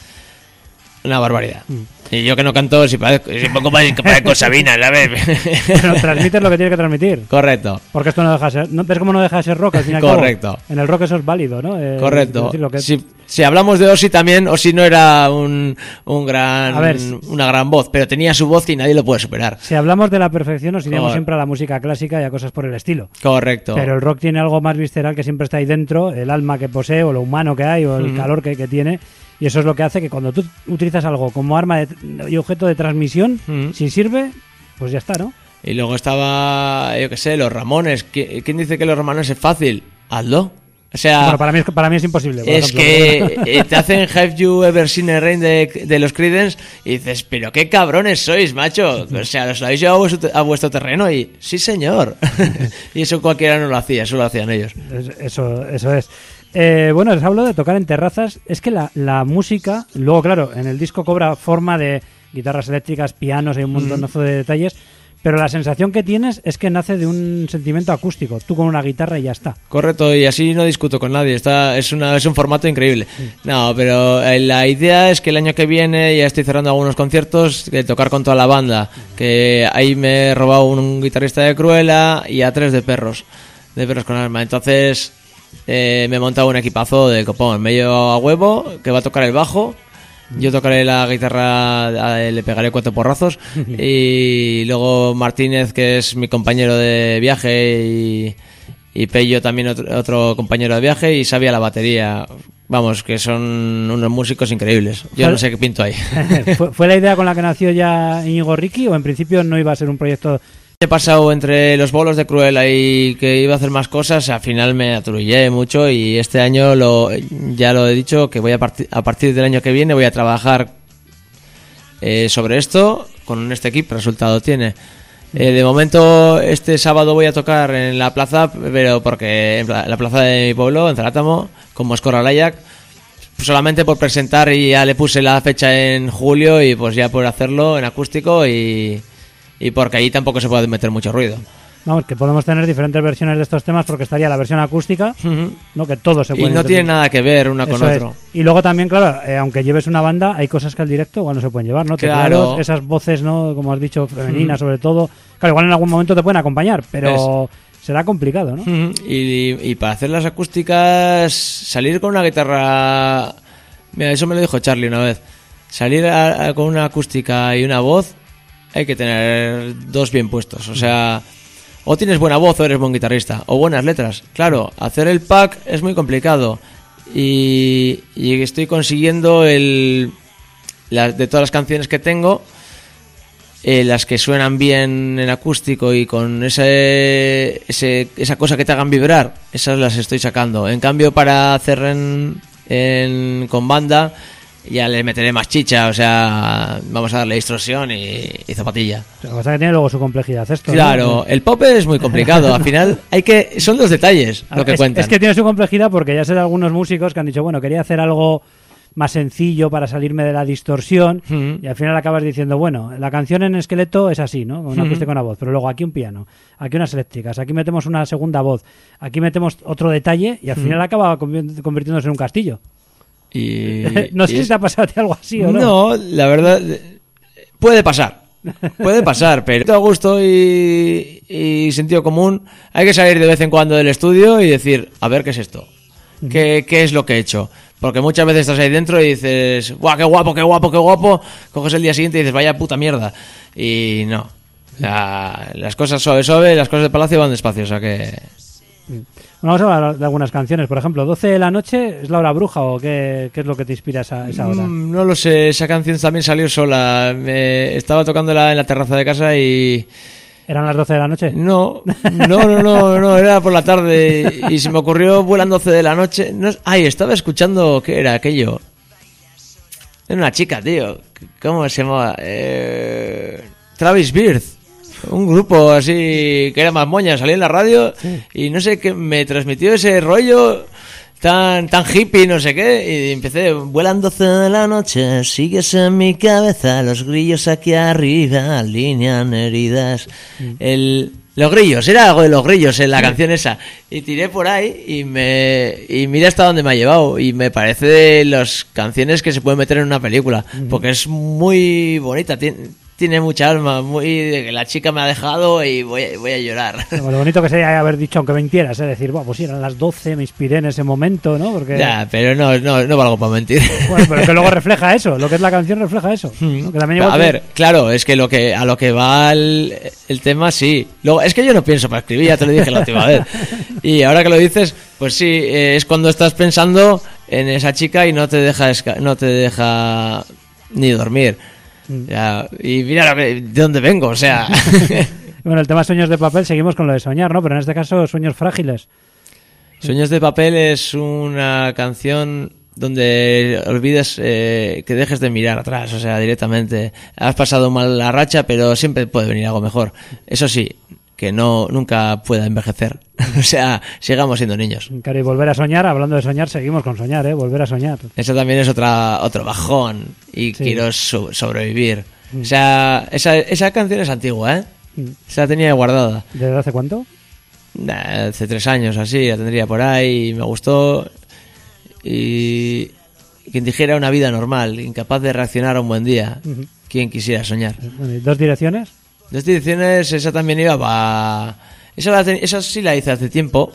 una barbaridad. Mm. Y yo que no canto, si parezco, si poco más que parezco Sabina, ¿sabes? Pero transmites lo que tienes que transmitir. Correcto. Porque esto no deja de ser... ¿no? ¿Ves cómo no deja de ser rock al fin y al Correcto. cabo? En el rock eso es válido, ¿no? Eh, Correcto. Lo que... si, si hablamos de Ozzy también, Ozzy no era un, un gran, a ver, una gran voz, pero tenía su voz y nadie lo puede superar. Si hablamos de la perfección, nos iríamos Cor- siempre a la música clásica y a cosas por el estilo. Correcto. Pero el rock tiene algo más visceral que siempre está ahí dentro, el alma que posee, o lo humano que hay, o el mm. calor que, que tiene. Y eso es lo que hace que cuando tú utilizas algo como arma de, y objeto de transmisión, mm. si sirve, pues ya está, ¿no? Y luego estaba, yo qué sé, los Ramones. ¿Qui- ¿Quién dice que los Ramones es fácil? Hazlo. O sea, bueno, para mí es, para mí es imposible. Es ejemplo, que eh, te hacen Have You Ever Seen a Rain de, de los Creedence y dices, pero qué cabrones sois, macho. O sea, los habéis llevado a vuestro, a vuestro terreno y sí, señor. Y eso cualquiera no lo hacía, eso lo hacían ellos. Eso, eso es. Eh, bueno, les hablo de tocar en terrazas. Es que la, la música, luego claro, en el disco cobra forma de guitarras eléctricas, pianos, hay un montonazo mm. de detalles, pero la sensación que tienes es que nace de un sentimiento acústico, tú con una guitarra y ya está. Correcto, y así no discuto con nadie, está, es, una, es un formato increíble. Sí. No, pero eh, la idea es que el año que viene ya estoy cerrando algunos conciertos, de tocar con toda la banda, que ahí me he robado un guitarrista de Cruella y a tres de perros, de perros con alma, entonces... Eh, me he montado un equipazo de copón. Me llevo a huevo, que va a tocar el bajo. Yo tocaré la guitarra, le pegaré cuatro porrazos. Y luego Martínez, que es mi compañero de viaje, y, y Pello también otro, otro compañero de viaje, y Xavi a la batería. Vamos, que son unos músicos increíbles. Yo no sé qué pinto ahí. ¿Fue, ¿Fue la idea con la que nació ya Íñigo Ricci o en principio no iba a ser un proyecto...? He pasado entre los bolos de Cruella y que iba a hacer más cosas, al final me atrullé mucho y este año lo, ya lo he dicho que voy a, partir, a partir del año que viene voy a trabajar eh, sobre esto con este equipo. Resultado tiene. Eh, de momento este sábado voy a tocar en la plaza, pero porque en la plaza de mi pueblo, en Zarátamo, con Moscora Layak, solamente por presentar, y ya le puse la fecha en julio y pues ya por hacerlo en acústico y... Y porque ahí tampoco se puede meter mucho ruido. Vamos, que podemos tener diferentes versiones de estos temas porque estaría la versión acústica, uh-huh. ¿no? Que todo se puede. Y no tiene nada que ver una Eso con otro. Es. Y luego también, claro, eh, aunque lleves una banda, hay cosas que al directo igual no se pueden llevar, ¿no? Claro. Teclados, esas voces, ¿no? Como has dicho, femeninas uh-huh. sobre todo. Claro, igual en algún momento te pueden acompañar, pero es. será complicado, ¿no? Uh-huh. Y, y para hacer las acústicas, salir con una guitarra... Mira, eso me lo dijo Charlie una vez. Salir a, a, con una acústica y una voz... Hay que tener dos bien puestos, o sea, o tienes buena voz o eres buen guitarrista, o buenas letras. Claro, hacer el pack es muy complicado y, y estoy consiguiendo el la, de todas las canciones que tengo, eh, las que suenan bien en acústico y con ese, ese esa cosa que te hagan vibrar, esas las estoy sacando. En cambio, para hacer en, en con banda... ya le meteré más chicha, o sea, vamos a darle distorsión y, y zapatilla. La cosa que tiene luego su complejidad esto. Claro, ¿no? El pop es muy complicado, al final hay que son los detalles lo que es, cuentan. Es que tiene su complejidad porque ya sé de algunos músicos que han dicho, bueno, quería hacer algo más sencillo para salirme de la distorsión uh-huh. y al final acabas diciendo, bueno, la canción en esqueleto es así, ¿no? Con una uh-huh. acústica, una voz, pero luego aquí un piano, aquí unas eléctricas, aquí metemos una segunda voz, aquí metemos otro detalle y al uh-huh. final acaba convirtiéndose en un castillo. Y, no sé y si es... te ha pasado a ti algo así o no. No, la verdad, puede pasar. Puede pasar, pero a gusto y, y sentido común hay que salir de vez en cuando del estudio y decir, a ver qué es esto, qué, qué es lo que he hecho. Porque muchas veces estás ahí dentro y dices, guau, qué guapo, qué guapo, qué guapo. Coges el día siguiente y dices, vaya puta mierda. Y no, o sea, las cosas suave, suave, las cosas de palacio van despacio, o sea que... Bueno, vamos a hablar de algunas canciones. Por ejemplo, doce de la noche, ¿es la hora bruja o qué, qué es lo que te inspira esa, esa hora? Mm, no lo sé, esa canción también salió sola. Me, estaba tocándola en la terraza de casa y ¿Eran las doce de la noche? No, no, no, no, no, era por la tarde y se me ocurrió vuelan doce de la noche. No, ay, estaba escuchando, ¿qué era aquello? Era una chica, tío. ¿Cómo se llamaba? Eh, Travis Bird. Un grupo así que era más moña, salí en la radio sí. y no sé qué me transmitió ese rollo tan tan hippie, no sé qué, y empecé, vuelan doce de la noche, sigues en mi cabeza, los grillos aquí arriba alinean heridas. Mm. El los grillos, era algo de los grillos en la sí. canción esa, y tiré por ahí y me y mira hasta dónde me ha llevado, y me parece de las canciones que se pueden meter en una película, mm. porque es muy bonita, tiene Tiene mucha alma, muy de que la chica me ha dejado y voy a, voy a llorar. Lo bonito que sería haber dicho, aunque mintieras, es decir, bueno, pues sí, eran las doce, me inspiré en ese momento, ¿no? Porque... Ya, pero no, no, no valgo para mentir. Bueno, pero que luego refleja eso, lo que es la canción refleja eso. ¿no? Que también a que... ver, claro, es que lo que a lo que va el, el tema, sí. Luego, es que yo no pienso para escribir, ya te lo dije la última vez. Y ahora que lo dices, pues sí, eh, es cuando estás pensando en esa chica y no te deja, esca- no te deja ni dormir. Ya, y mira lo que, de dónde vengo, o sea. Bueno, el tema Sueños de Papel, seguimos con lo de soñar, ¿no? Pero en este caso, Sueños Frágiles. Sueños de Papel es una canción donde olvides eh, que dejes de mirar atrás, o sea, directamente. Has pasado mal la racha, pero siempre puede venir algo mejor. Eso sí, que no nunca pueda envejecer. O sea, sigamos siendo niños. Claro, y volver a soñar, hablando de soñar, seguimos con soñar, ¿eh? Volver a soñar. Eso también es otra otro bajón y sí. quiero so- sobrevivir. Mm. O sea, esa, esa canción es antigua, ¿eh? Mm. Se la tenía guardada. ¿Desde hace cuánto? Nah, hace tres años así, la tendría por ahí y me gustó. Y quien dijera una vida normal, incapaz de reaccionar a un buen día, uh-huh. quien quisiera soñar. Bueno, ¿y dos direcciones? Dos direcciones, esa también iba para... Esa, la ten... esa sí la hice hace tiempo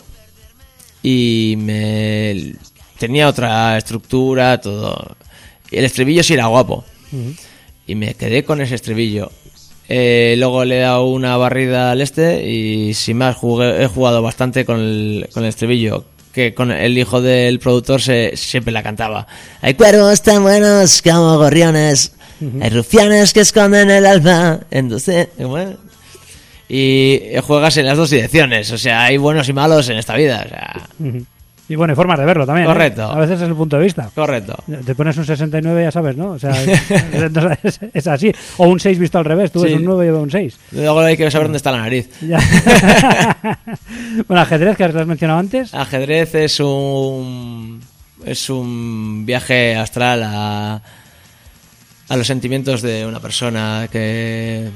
y me tenía otra estructura, todo. Y el estribillo sí era guapo. Uh-huh. Y me quedé con ese estribillo. Eh, luego le he dado una barrida al este y sin más jugué, he jugado bastante con el, con el estribillo, que con el hijo del productor se, siempre la cantaba. Hay cuervos tan buenos como gorriones, uh-huh. hay rufianes que esconden el alma en doce... Bueno, y juegas en las dos direcciones, o sea, hay buenos y malos en esta vida, o sea... Uh-huh. Y bueno, hay formas de verlo también. Correcto. ¿eh? A veces es el punto de vista. Correcto. Te pones un sesenta y nueve, ya sabes, ¿no? O sea, es, es, es así. O un seis visto al revés. Tú sí. ves un nueve y yo un seis. Luego hay que saber dónde está la nariz. Ya. Bueno, ajedrez, que has mencionado antes. Ajedrez es un... Es un viaje astral a... A los sentimientos de una persona que...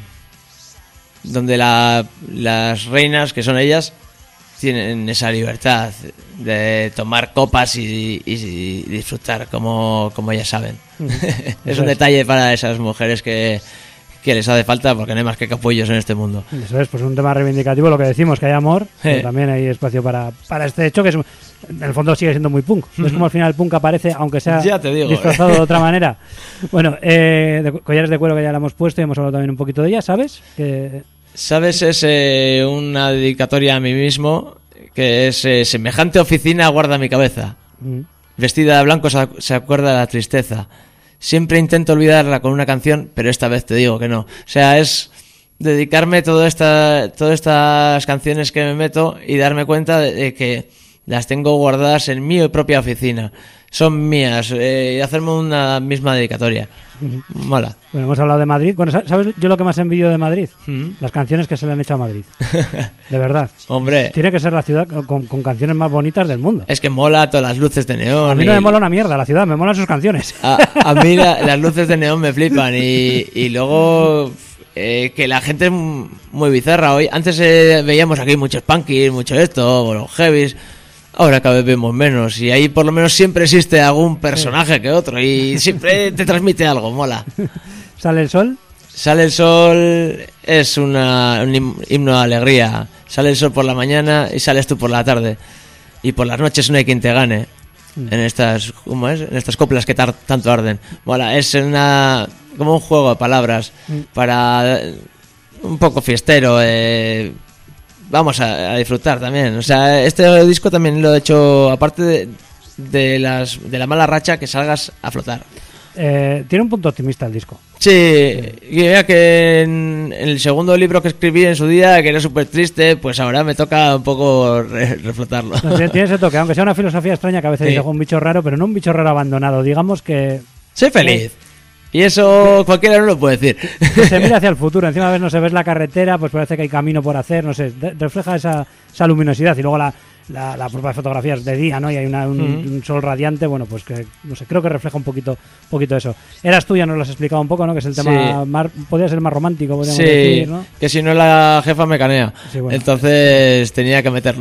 Donde la, las reinas, que son ellas... tienen esa libertad de tomar copas y, y, y disfrutar como, como ellas saben. Uh-huh. Es un es. detalle para esas mujeres que, que les hace falta, porque no hay más que capullos en este mundo. Eso es, pues un tema reivindicativo, lo que decimos, que hay amor, eh. pero también hay espacio para, para este hecho, que es, en el fondo sigue siendo muy punk. Uh-huh. Es como al final el punk aparece, aunque sea ya te digo, disfrazado eh. de otra manera. Bueno, eh, de, collares de cuero que ya le hemos puesto y hemos hablado también un poquito de ella, ¿sabes? Que... ¿Sabes? Es eh, una dedicatoria a mí mismo, que es eh, semejante oficina guarda mi cabeza. Mm. Vestida de blanco se acuerda de la tristeza. Siempre intento olvidarla con una canción, pero esta vez te digo que no. O sea, es dedicarme toda esta, todas estas canciones que me meto y darme cuenta de, de que las tengo guardadas en mi propia oficina. Son mías, eh, y hacerme una misma dedicatoria. Uh-huh. Mola. Bueno, hemos hablado de Madrid. Bueno, ¿sabes yo lo que más envidio de Madrid? Uh-huh. Las canciones que se le han hecho a Madrid. De verdad. Hombre. Tiene que ser la ciudad con, con canciones más bonitas del mundo. Es que mola todas las luces de neón. A mí no y... me mola una mierda la ciudad, me molan sus canciones. A, a mí la, las luces de neón me flipan. Y, y luego... Eh, que la gente es muy bizarra hoy. Antes eh, veíamos aquí muchos punkies, mucho esto, los heavies. Ahora cada vez vemos menos y ahí por lo menos siempre existe algún personaje que otro y siempre te transmite algo, mola. ¿Sale el sol? Sale el sol es una, un himno de alegría. Sale el sol por la mañana y sales tú por la tarde. Y por las noches no hay quien te gane mm. en estas, ¿cómo es? En estas coplas que tar, tanto arden. Mola, es una como un juego de palabras mm. para un poco fiestero, eh, vamos a, a disfrutar también. O sea, este disco también lo he hecho, aparte de, de, las, de la mala racha, que salgas a flotar. Eh, tiene un punto optimista el disco. Sí, y mira que en, en el segundo libro que escribí en su día, que era súper triste, pues ahora me toca un poco re- reflotarlo. No, tiene ese toque, aunque sea una filosofía extraña que a veces Sí. dice un bicho raro, pero no un bicho raro abandonado. Digamos que Soy feliz. Y eso cualquiera no lo puede decir. que se mira hacia el futuro. Encima ves, no se ves la carretera, pues parece que hay camino por hacer, no sé, de- refleja esa, esa luminosidad. Y luego la, la, la propia fotografía es de día, ¿no? Y hay una- un, Ujú. un sol radiante, bueno, pues que, no sé, creo que refleja un poquito, un poquito eso. Eras tú, ya nos lo has explicado un poco, ¿no? Que es el tema, Sí. más, podría ser más romántico, podríamos Sí, decir, ¿no? que si no la jefa me canea. Sí, bueno. Entonces tenía que meterlo.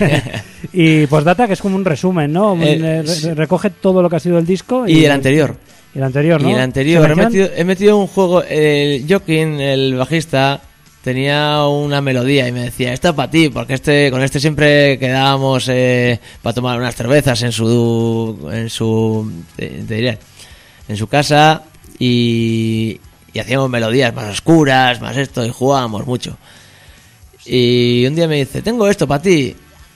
Y Postdata, que es como un resumen, ¿no? Un, Eh, eh, re- sí. recoge todo lo que ha sido el disco. Y el anterior. Y el anterior, ¿no? Y el anterior, ¿Se he mencionan? metido, he metido un juego. El Joaquín, el bajista, tenía una melodía y me decía: "Esta para ti", porque este con este siempre quedábamos eh, para tomar unas cervezas en su. En su. Te, te diré, en su casa y, y hacíamos melodías más oscuras, más esto, y jugábamos mucho. Y un día me dice: "Tengo esto para ti".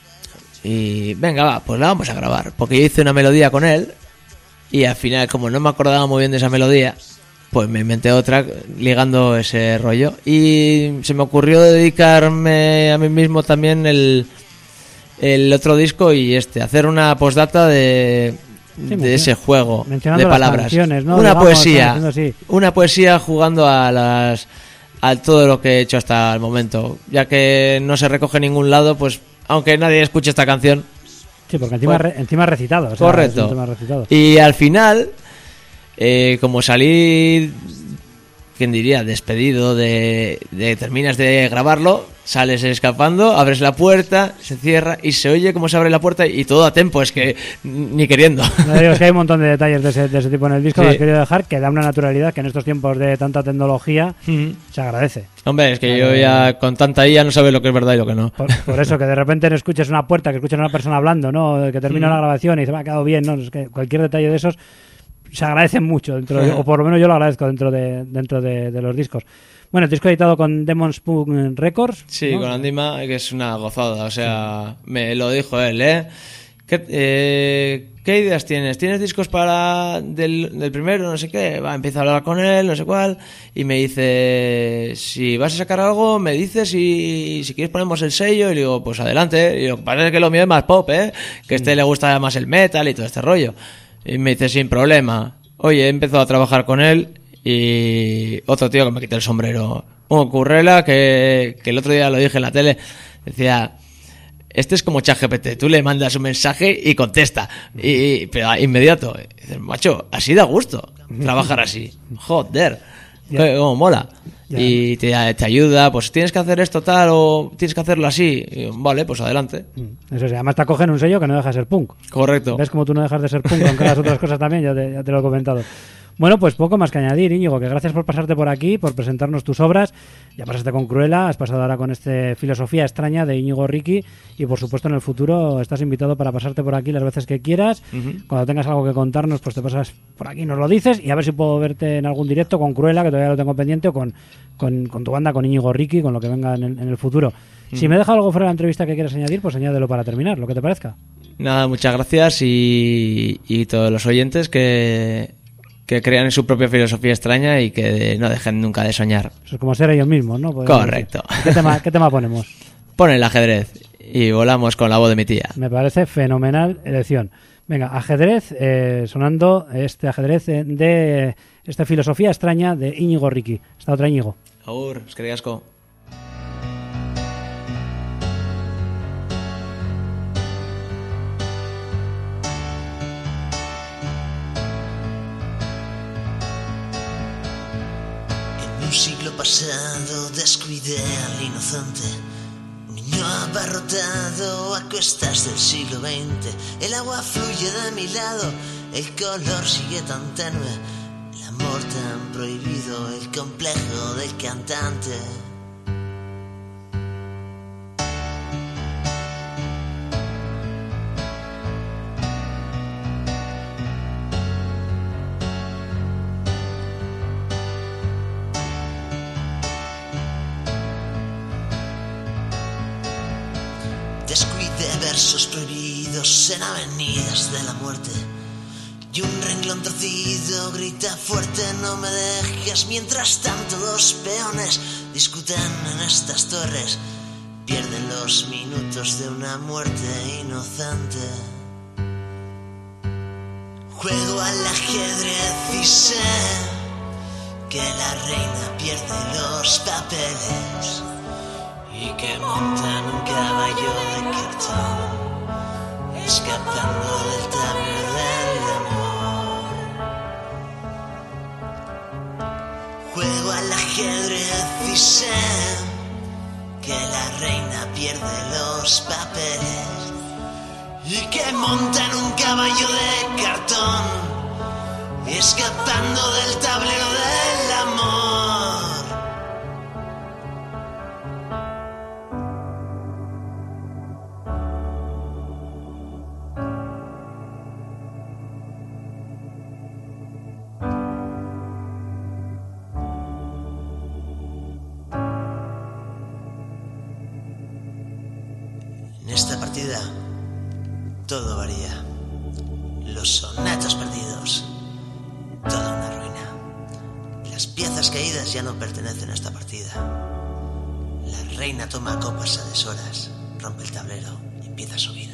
Y venga, va, pues la vamos a grabar. Porque yo hice una melodía con él. Y al final, como no me acordaba muy bien de esa melodía, pues me inventé otra ligando ese rollo. Y se me ocurrió dedicarme a mí mismo también el, el otro disco y este, hacer una postdata de, Sí, de menciona- ese juego mencionando de las palabras. canciones, ¿no? Una Digamos, poesía. haciendo así. Una poesía jugando a las a todo lo que he hecho hasta el momento. Ya que no se recoge en ningún lado, pues aunque nadie escuche esta canción. Sí, porque encima, Pues- re- encima recitado. O sea, Correcto. es un tema recitado. Y al final, eh, como salí, ¿quién diría? Despedido de, de... Terminas de grabarlo, sales escapando, abres la puerta, se cierra y se oye cómo se abre la puerta y todo a tiempo, es que ni queriendo. No digo, es que hay un montón de detalles de ese, de ese tipo en el disco Sí. que has querido dejar, que da una naturalidad que en estos tiempos de tanta tecnología se agradece. Hombre, es que yo ya con tanta I A no sabes lo que es verdad y lo que no. Por, por eso, que de repente no escuches una puerta, que escuches a una persona hablando, ¿no? Que termina la grabación y se me ha quedado bien, ¿no? Es que cualquier detalle de esos se agradecen mucho, dentro de- o por lo menos yo lo agradezco dentro de dentro de, de los discos. Bueno, el disco editado con Demon Spoon Records. Sí, ¿no? con Andima, que es una gozada, o sea, me lo dijo él, ¿eh? ¿Qué, eh, ¿qué ideas tienes? ¿Tienes discos para del, del primero? No sé qué. Va, empiezo a hablar con él, no sé cuál, y me dice, si vas a sacar algo, me dices y si quieres ponemos el sello, y le digo, pues adelante. Y lo que pasa es que lo mío es más pop, ¿eh? Que a este le gusta más el metal y todo este rollo. Y me dice, sin problema. Oye, he empezado a trabajar con él y otro tío que me quitó el sombrero. Un currela que, que el otro día lo dije en la tele, decía, este es como ChatGPT, tú le mandas un mensaje y contesta, y, pero inmediato. Y dices, macho, así da gusto trabajar así. Joder, Ya. cómo mola. Ya. Y te, te ayuda, pues tienes que hacer esto tal o tienes que hacerlo así. Y yo, vale, pues adelante. Mm, Eso sí, además te acogen un sello que no deja de ser punk. Correcto. ¿Ves como tú no dejas de ser punk, aunque las otras cosas también? Ya te, ya te lo he comentado. Bueno, pues poco más que añadir, Íñigo, que gracias por pasarte por aquí, por presentarnos tus obras. Ya pasaste con Cruella, has pasado ahora con este Filosofía Extraña de Íñigo Ricky y por supuesto en el futuro estás invitado para pasarte por aquí las veces que quieras. Ujú. Cuando tengas algo que contarnos, pues te pasas por aquí, nos lo dices y a ver si puedo verte en algún directo con Cruella, que todavía lo tengo pendiente, o con, con, con tu banda, con Íñigo Ricky, con lo que venga en el, en el futuro. Si me deja algo fuera de la entrevista que quieras añadir, pues añádelo para terminar, lo que te parezca. Nada, muchas gracias y, y todos los oyentes que, que crean en su propia filosofía extraña y que no dejen nunca de soñar. Eso es como ser ellos mismos, ¿no? Podemos Correcto. decir. ¿Qué tema, ¿Qué tema ponemos? Pon el ajedrez y volamos con la voz de mi tía. Me parece fenomenal elección. Venga, ajedrez, eh, sonando este ajedrez eh, de esta filosofía extraña de Íñigo Ricky. Esta otra Íñigo. Agur, es que digasco. En un siglo pasado descuidé al inocente. Un niño abarrotado a cuestas del siglo veinte. El agua fluye de mi lado, el color sigue tan tenue. El amor tan prohibido, el complejo del cantante. Descuide versos prohibidos en avenidas de la muerte. Y un renglón torcido grita fuerte, no me dejes. Mientras tanto los peones discuten en estas torres, pierden los minutos de una muerte inocente. Juego al ajedrez y sé que la reina pierde los papeles y que montan un caballo de cartón, escapando del tablero del amor. Juego al ajedrez y sé que la reina pierde los papeles y que montan un caballo de cartón, escapando del tablero del amor. En esta partida todo varía. Los sonatos perdidos, toda una ruina. Las piezas caídas ya no pertenecen a esta partida. La reina toma copas a deshoras, rompe el tablero y empieza su vida.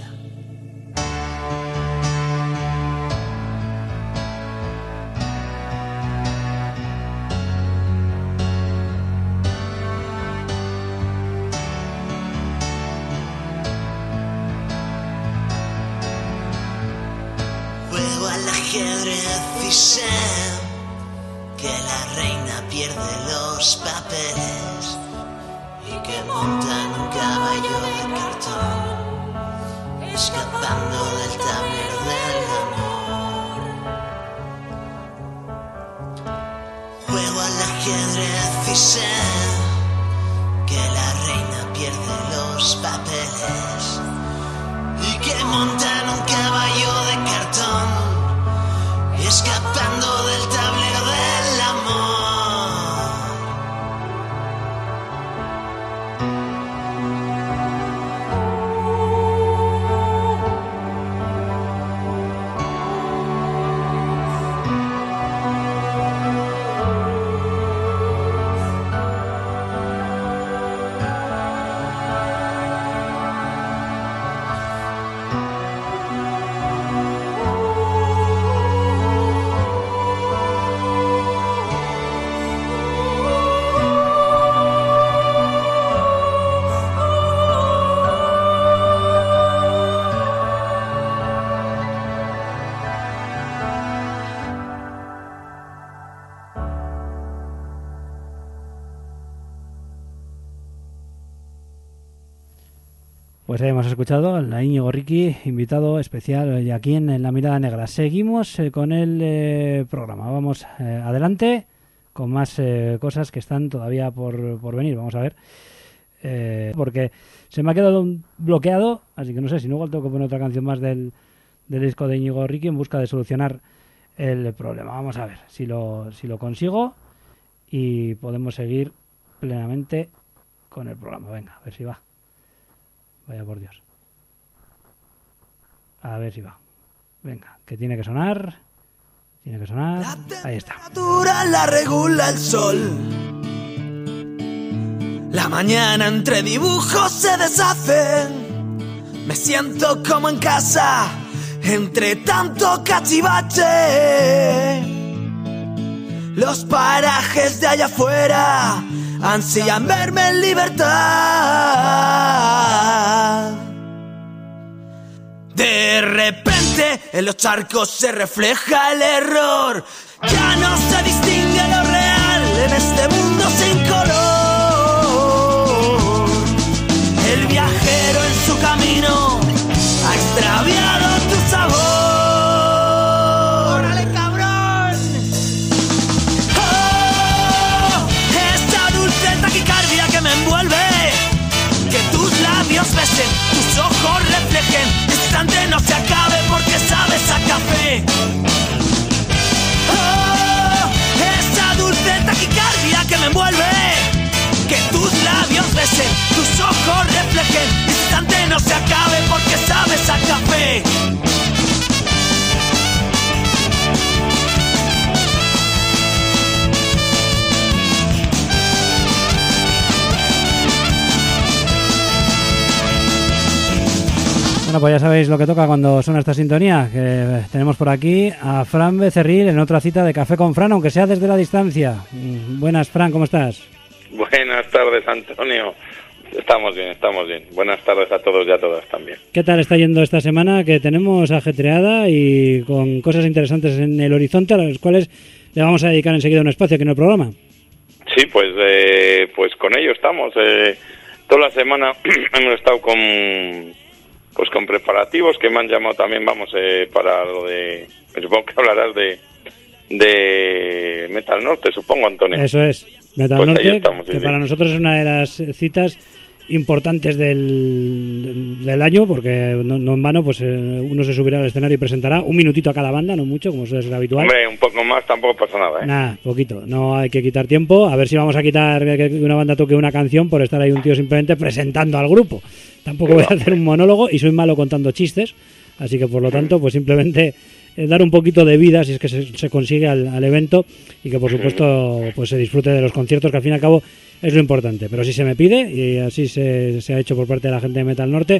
Y sé que la reina pierde los papeles y que montan un caballo de cartón, escapando del tablero del amor. Juego al ajedrez y sé que la reina pierde los papeles y que montan un caballo de cartón, escapando del tablero del amor. Pues hemos escuchado a Íñigo Riqui, invitado especial hoy aquí en, en La Mirada Negra. Seguimos eh, con el eh, programa. Vamos eh, adelante con más eh, cosas que están todavía por, por venir. Vamos a ver. Eh, porque se me ha quedado un bloqueado, así que no sé si no igual tengo que poner otra canción más del, del disco de Íñigo Riqui en busca de solucionar el problema. Vamos a ver si lo, si lo consigo y podemos seguir plenamente con el programa. Venga, a ver si va. Vaya por Dios. A ver si va. Venga, que tiene que sonar. Tiene que sonar. Ahí está. La temperatura la regula el sol. La mañana entre dibujos se deshacen. Me siento como en casa entre tanto cachivache. Los parajes de allá afuera ansían verme en libertad. De repente en los charcos se refleja el error. Ya no se distingue lo real en este mundo sin color. El viajero en su camino ha extraviado tu sabor. ¡Órale, cabrón! ¡Oh! Esta dulce taquicardia que me envuelve, que tus labios besen, tus ojos reflejen. Este instante no se acabe porque sabes a café. ¡Oh! Esta dulce taquicardia que me envuelve, que tus labios besen, tus ojos reflejen. Este instante no se acabe porque sabes a café. Bueno, pues ya sabéis lo que toca cuando suena esta sintonía, que tenemos por aquí a Fran Becerril en otra cita de Café con Fran, aunque sea desde la distancia. Buenas, Fran, ¿cómo estás? Buenas tardes, Antonio. Estamos bien, estamos bien. Buenas tardes a todos y a todas también. ¿Qué tal está yendo esta semana que tenemos ajetreada y con cosas interesantes en el horizonte, a las cuales le vamos a dedicar enseguida un espacio aquí en el programa? Sí, pues eh, pues con ello estamos. Eh, toda la semana hemos estado con pues con preparativos que me han llamado también, vamos, eh, para lo de... Supongo que hablarás de, de Metal Norte, supongo, Antonio. Eso es, Metal Pues ahí Norte, estamos, sí, que sí. para nosotros es una de las citas importantes del, del año, porque no, no en vano pues eh, uno se subirá al escenario y presentará un minutito a cada banda, no mucho, como suele ser habitual. Hombre, un poco más tampoco pasa nada, ¿eh? Nada, poquito, no hay que quitar tiempo, a ver si vamos a quitar que una banda toque una canción por estar ahí un tío simplemente presentando al grupo. Tampoco voy a hacer un monólogo y soy malo contando chistes, así que por lo tanto pues simplemente eh, dar un poquito de vida, si es que se, se consigue al, al evento, y que por supuesto pues se disfrute de los conciertos, que al fin y al cabo es lo importante. Pero si se me pide, y así se, se ha hecho por parte de la gente de Metal Norte,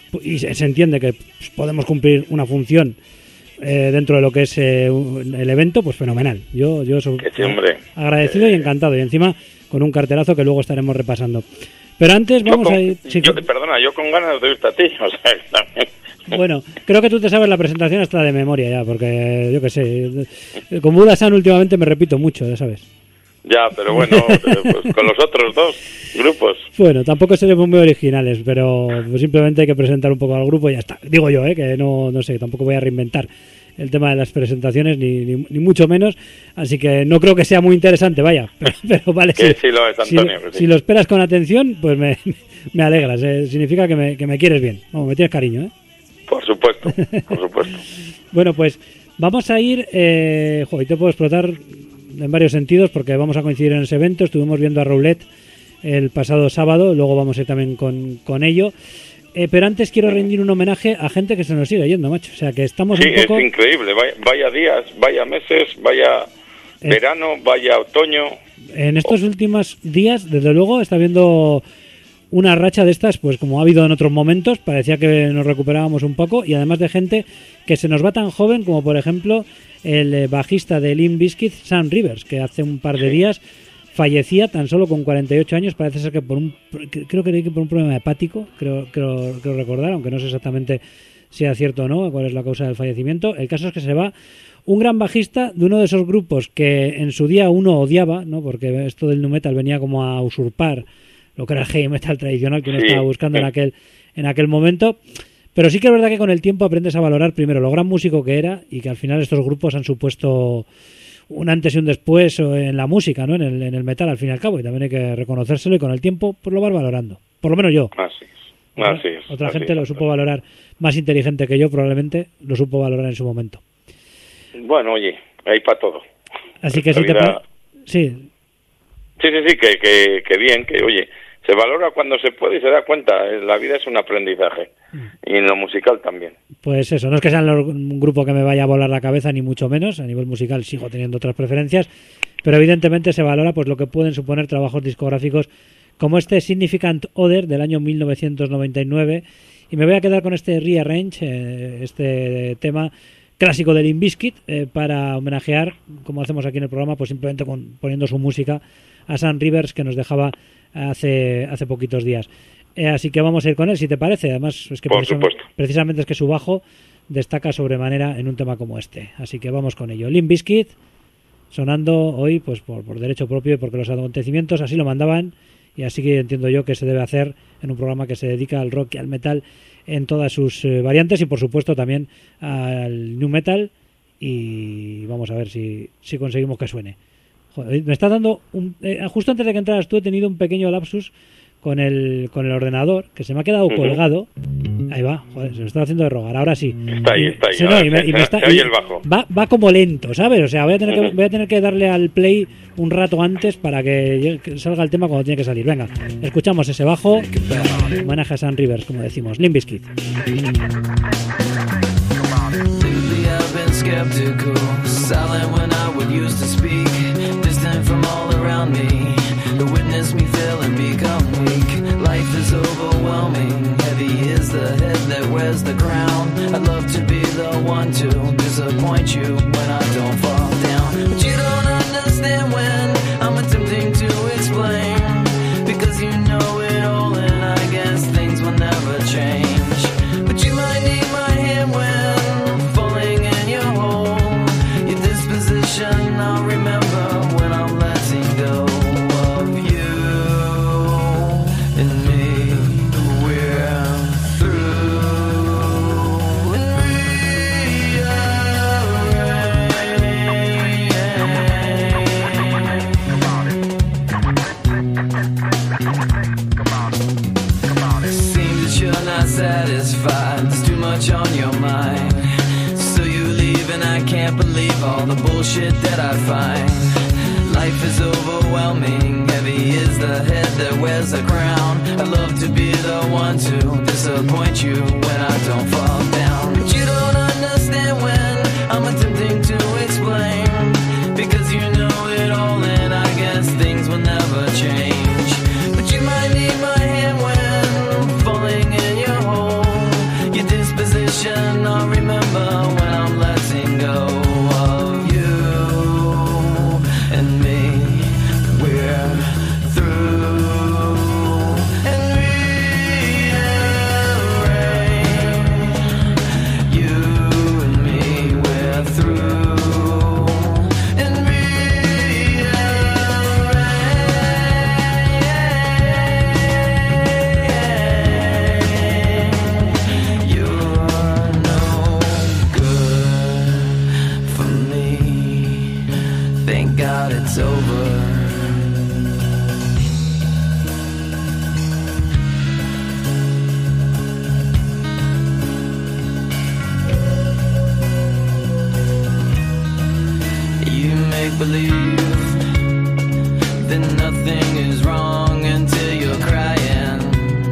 y se, se entiende que pues, podemos cumplir una función eh, dentro de lo que es eh, el evento, pues fenomenal. Yo, yo soy Que sí, hombre. agradecido y encantado, y encima con un cartelazo que luego estaremos repasando. Pero antes vamos Yo con- a ir... sí, yo- que- perdona, yo con ganas de oírte a ti, o sea, que también... Bueno, creo que tú te sabes la presentación hasta de memoria ya, porque yo qué sé, con Buda-san últimamente me repito mucho, ya sabes. Ya, pero bueno, eh, pues con los otros dos grupos. Bueno, tampoco seremos muy originales, pero pues simplemente hay que presentar un poco al grupo y ya está. Digo yo, ¿eh? que no, no sé, tampoco voy a reinventar el tema de las presentaciones, ni, ni, ni mucho menos, así que no creo que sea muy interesante, vaya, pero, pero vale. Que si, sí lo es, si- Antonio, que sí. si lo esperas con atención, pues me, me alegras, ¿eh? Significa que me, que me quieres bien, vamos, me tienes cariño, ¿eh? Por supuesto, por supuesto. Bueno, pues vamos a ir, eh, jo, y te puedo explotar en varios sentidos porque vamos a coincidir en ese evento. Estuvimos viendo a Roulette el pasado sábado, luego vamos a ir también con, con ello. Eh, pero antes quiero rendir un homenaje a gente que se nos sigue yendo, macho. O sea, que estamos Sí, un poco... es increíble. Vaya, vaya días, vaya meses, vaya Eh. verano, vaya otoño. En estos últimos días, desde luego, está habiendo una racha de estas, pues como ha habido en otros momentos, parecía que nos recuperábamos un poco, y además de gente que se nos va tan joven como por ejemplo el eh, bajista de Limp Bizkit, Sam Rivers, que hace un par de días fallecía tan solo con cuarenta y ocho años, parece ser que por un creo que por un problema hepático, creo, creo, creo recordar, aunque no sé exactamente si es cierto o no, cuál es la causa del fallecimiento. El caso es que se va un gran bajista de uno de esos grupos que en su día uno odiaba, ¿no? Porque esto del nu metal venía como a usurpar lo que era el heavy metal tradicional que uno Sí, estaba buscando sí. en aquel en aquel momento. Pero sí que es verdad que con el tiempo aprendes a valorar primero lo gran músico que era, y que al final estos grupos han supuesto un antes y un después en la música, ¿no? En el, en el metal, al fin y al cabo, y también hay que reconocérselo, y con el tiempo pues lo vas valorando. Por lo menos yo. Así es. Otra, Así es. otra así gente es. lo supo valorar, más inteligente que yo probablemente, lo supo valorar en su momento. Bueno, oye, hay para todo. Así que La si te vida- pa- sí, Sí, sí, sí, que, que, que bien, que oye, se valora cuando se puede y se da cuenta. eh, La vida es un aprendizaje. Y en lo musical también. pues eso, no es que sean los- un grupo que me vaya a volar la cabeza, ni mucho menos. A nivel musical sigo teniendo otras preferencias, pero evidentemente se valora pues lo que pueden suponer trabajos discográficos como este Significant Other del año mil novecientos noventa y nueve, y me voy a quedar con este Rearrange, eh, este tema clásico de Limp Bizkit, eh, para homenajear, como hacemos aquí en el programa, pues simplemente con, poniendo su música a Sam Rivers, que nos dejaba hace hace poquitos días. Eh, así que vamos a ir con él, si te parece. Además, es que Por precisamente, supuesto. precisamente es que su bajo destaca sobremanera en un tema como este. Así que vamos con ello. Limp Bizkit sonando hoy pues por, por derecho propio, y porque los acontecimientos así lo mandaban, y así que entiendo yo que se debe hacer en un programa que se dedica al rock y al metal en todas sus eh, variantes, y por supuesto también al nu metal, y vamos a ver si, si conseguimos que suene. Joder, me está dando un, eh, justo antes de que entraras tú he tenido un pequeño lapsus con el con el ordenador, que se me ha quedado Ujú. colgado. Ahí va, joder, se me está haciendo de rogar. Ahora sí. Está ahí, Y- está ahí. sí, no, ahora y me- se- y me se- está- se oye y el bajo. va, va como lento, ¿sabes? O sea, voy a tener que Ujú. voy a tener que darle al play un rato antes para que llegue- que salga el tema cuando tiene que salir. Venga, escuchamos ese bajo. Homenaje a Sam Rivers, como decimos. Limp Bizkit. Lately I've been skeptical, silent when I would used to speak, distant from all around me, to witness me fail and become weak. Life is overwhelming, heavy is the head that wears the crown. disposition I'll remember when I'm letting go of you and me. We're through and seems that you're not satisfied. There's too much on your mind. So you leave and I can't believe all the bullshit that I find. Life is overwhelming. Heavy is the head that wears the crown. I love to be the one to disappoint you when I don't fall down. But you don't understand when I'm attempting to explain. Because you know it all and I guess things will never change. But you might need my hand when falling in your hole. Your disposition I'll remember when I'm letting go of you and me. We're through and rearrange. You and me, we're through and rearrange. You're no good for me. Thank God it's over. You make believe that nothing is wrong until you're crying.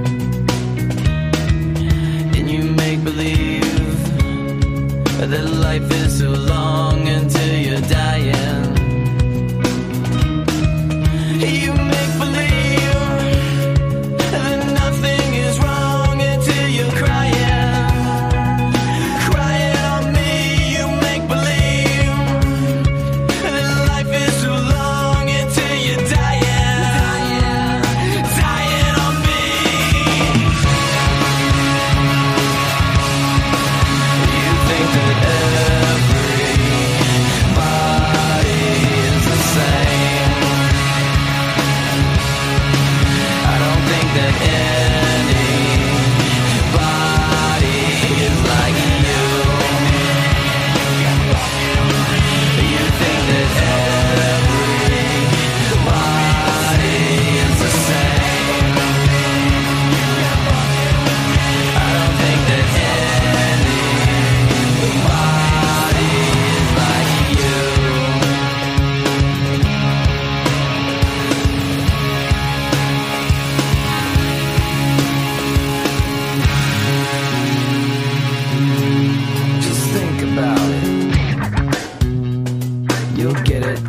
And you make believe that life is so long until you're dying. You make believe that nothing is wrong until you're crying. Crying on me, you make believe that life is so long until you're dying. Dying on me. You think that everybody is the same. I don't think that anybody is like you. You think that everybody is the same. I don't think that anybody is like you. Just think about it. You'll get it.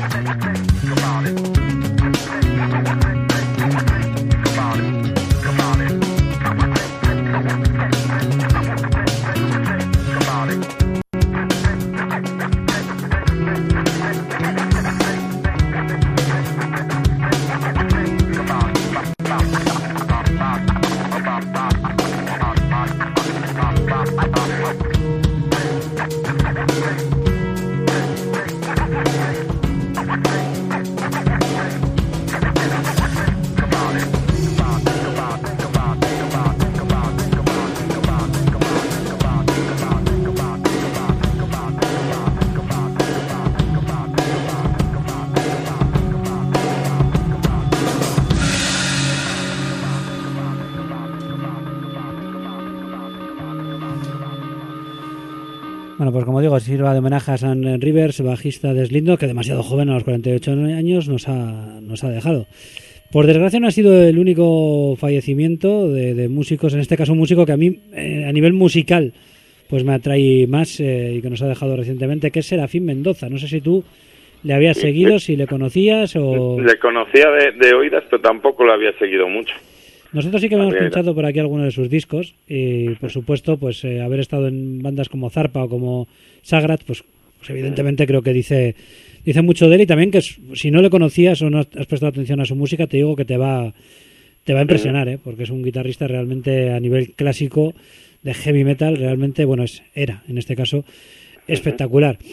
Bueno, pues como digo, sirva de homenaje a Sam Rivers, bajista de Slipknot, que demasiado joven, a los cuarenta y ocho años, nos ha, nos ha dejado. Por desgracia no ha sido el único fallecimiento de, de músicos, en este caso un músico que a mí, eh, a nivel musical, pues me atrae más eh, y que nos ha dejado recientemente, que es Serafín Mendoza. No sé si tú le habías seguido, si le conocías o... Le conocía de, de oídas, pero tampoco lo había seguido mucho. Nosotros sí que hemos pinchado por aquí algunos de sus discos y, por supuesto, pues eh, haber estado en bandas como Zarpa o como Sagrat, pues, pues evidentemente creo que dice dice mucho de él, y también que si no le conocías o no has prestado atención a su música, te digo que te va te va a impresionar, ¿eh? Porque es un guitarrista realmente a nivel clásico de heavy metal, realmente, bueno, es era, en este caso, espectacular.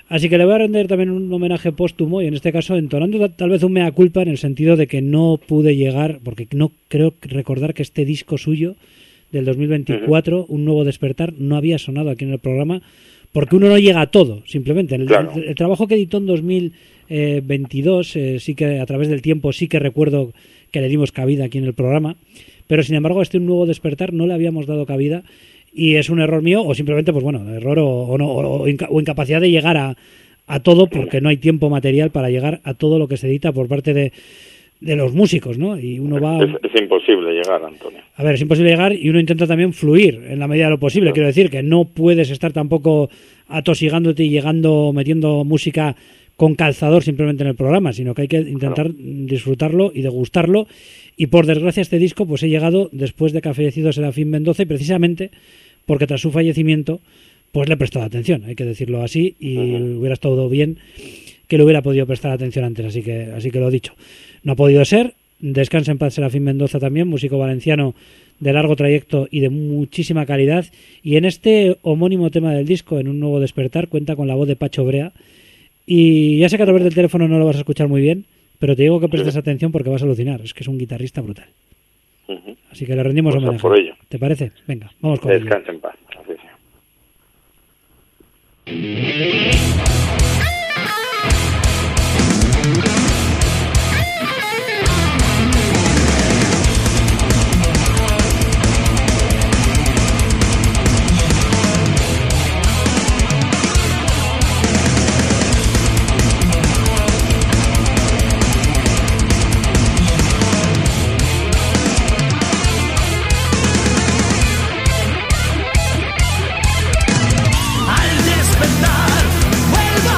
Así que le voy a render también un homenaje póstumo y en este caso entonando tal vez un mea culpa en el sentido de que no pude llegar, porque no creo recordar que este disco suyo del dos mil veinticuatro, uh-huh. Un nuevo despertar, no había sonado aquí en el programa, porque uno no llega a todo, simplemente. El, claro. el, el trabajo que editó en dos mil veintidós, eh, sí que a través del tiempo sí que recuerdo que le dimos cabida aquí en el programa, pero sin embargo este Un nuevo despertar no le habíamos dado cabida. Y es un error mío, o simplemente, pues bueno, error o, o, no, o, inca, o incapacidad de llegar a, a todo, porque no hay tiempo material para llegar a todo lo que se edita por parte de, de los músicos, ¿no? Y uno va... Es, es imposible llegar, Antonio. A ver, es imposible llegar y uno intenta también fluir en la medida de lo posible. Claro. Quiero decir que no puedes estar tampoco atosigándote y llegando, metiendo música con calzador simplemente en el programa, sino que hay que intentar claro. disfrutarlo y degustarlo. Y por desgracia este disco pues he llegado después de que ha fallecido Serafín Mendoza y precisamente porque tras su fallecimiento pues le he prestado atención, hay que decirlo así, y uh-huh. hubiera estado bien que le hubiera podido prestar atención antes, así que así que lo he dicho. No ha podido ser. Descansa en paz Serafín Mendoza también, músico valenciano de largo trayecto y de muchísima calidad, y en este homónimo tema del disco, En un nuevo despertar, cuenta con la voz de Pacho Brea, y ya sé que a través del teléfono no lo vas a escuchar muy bien, pero te digo que prestes sí. atención porque vas a alucinar. Es que es un guitarrista brutal. Uh-huh. Así que le rendimos pues homenaje. Por ello. ¿Te parece? Venga, vamos con Descansa ello. en paz. Así sí. Al despertar, vuelvo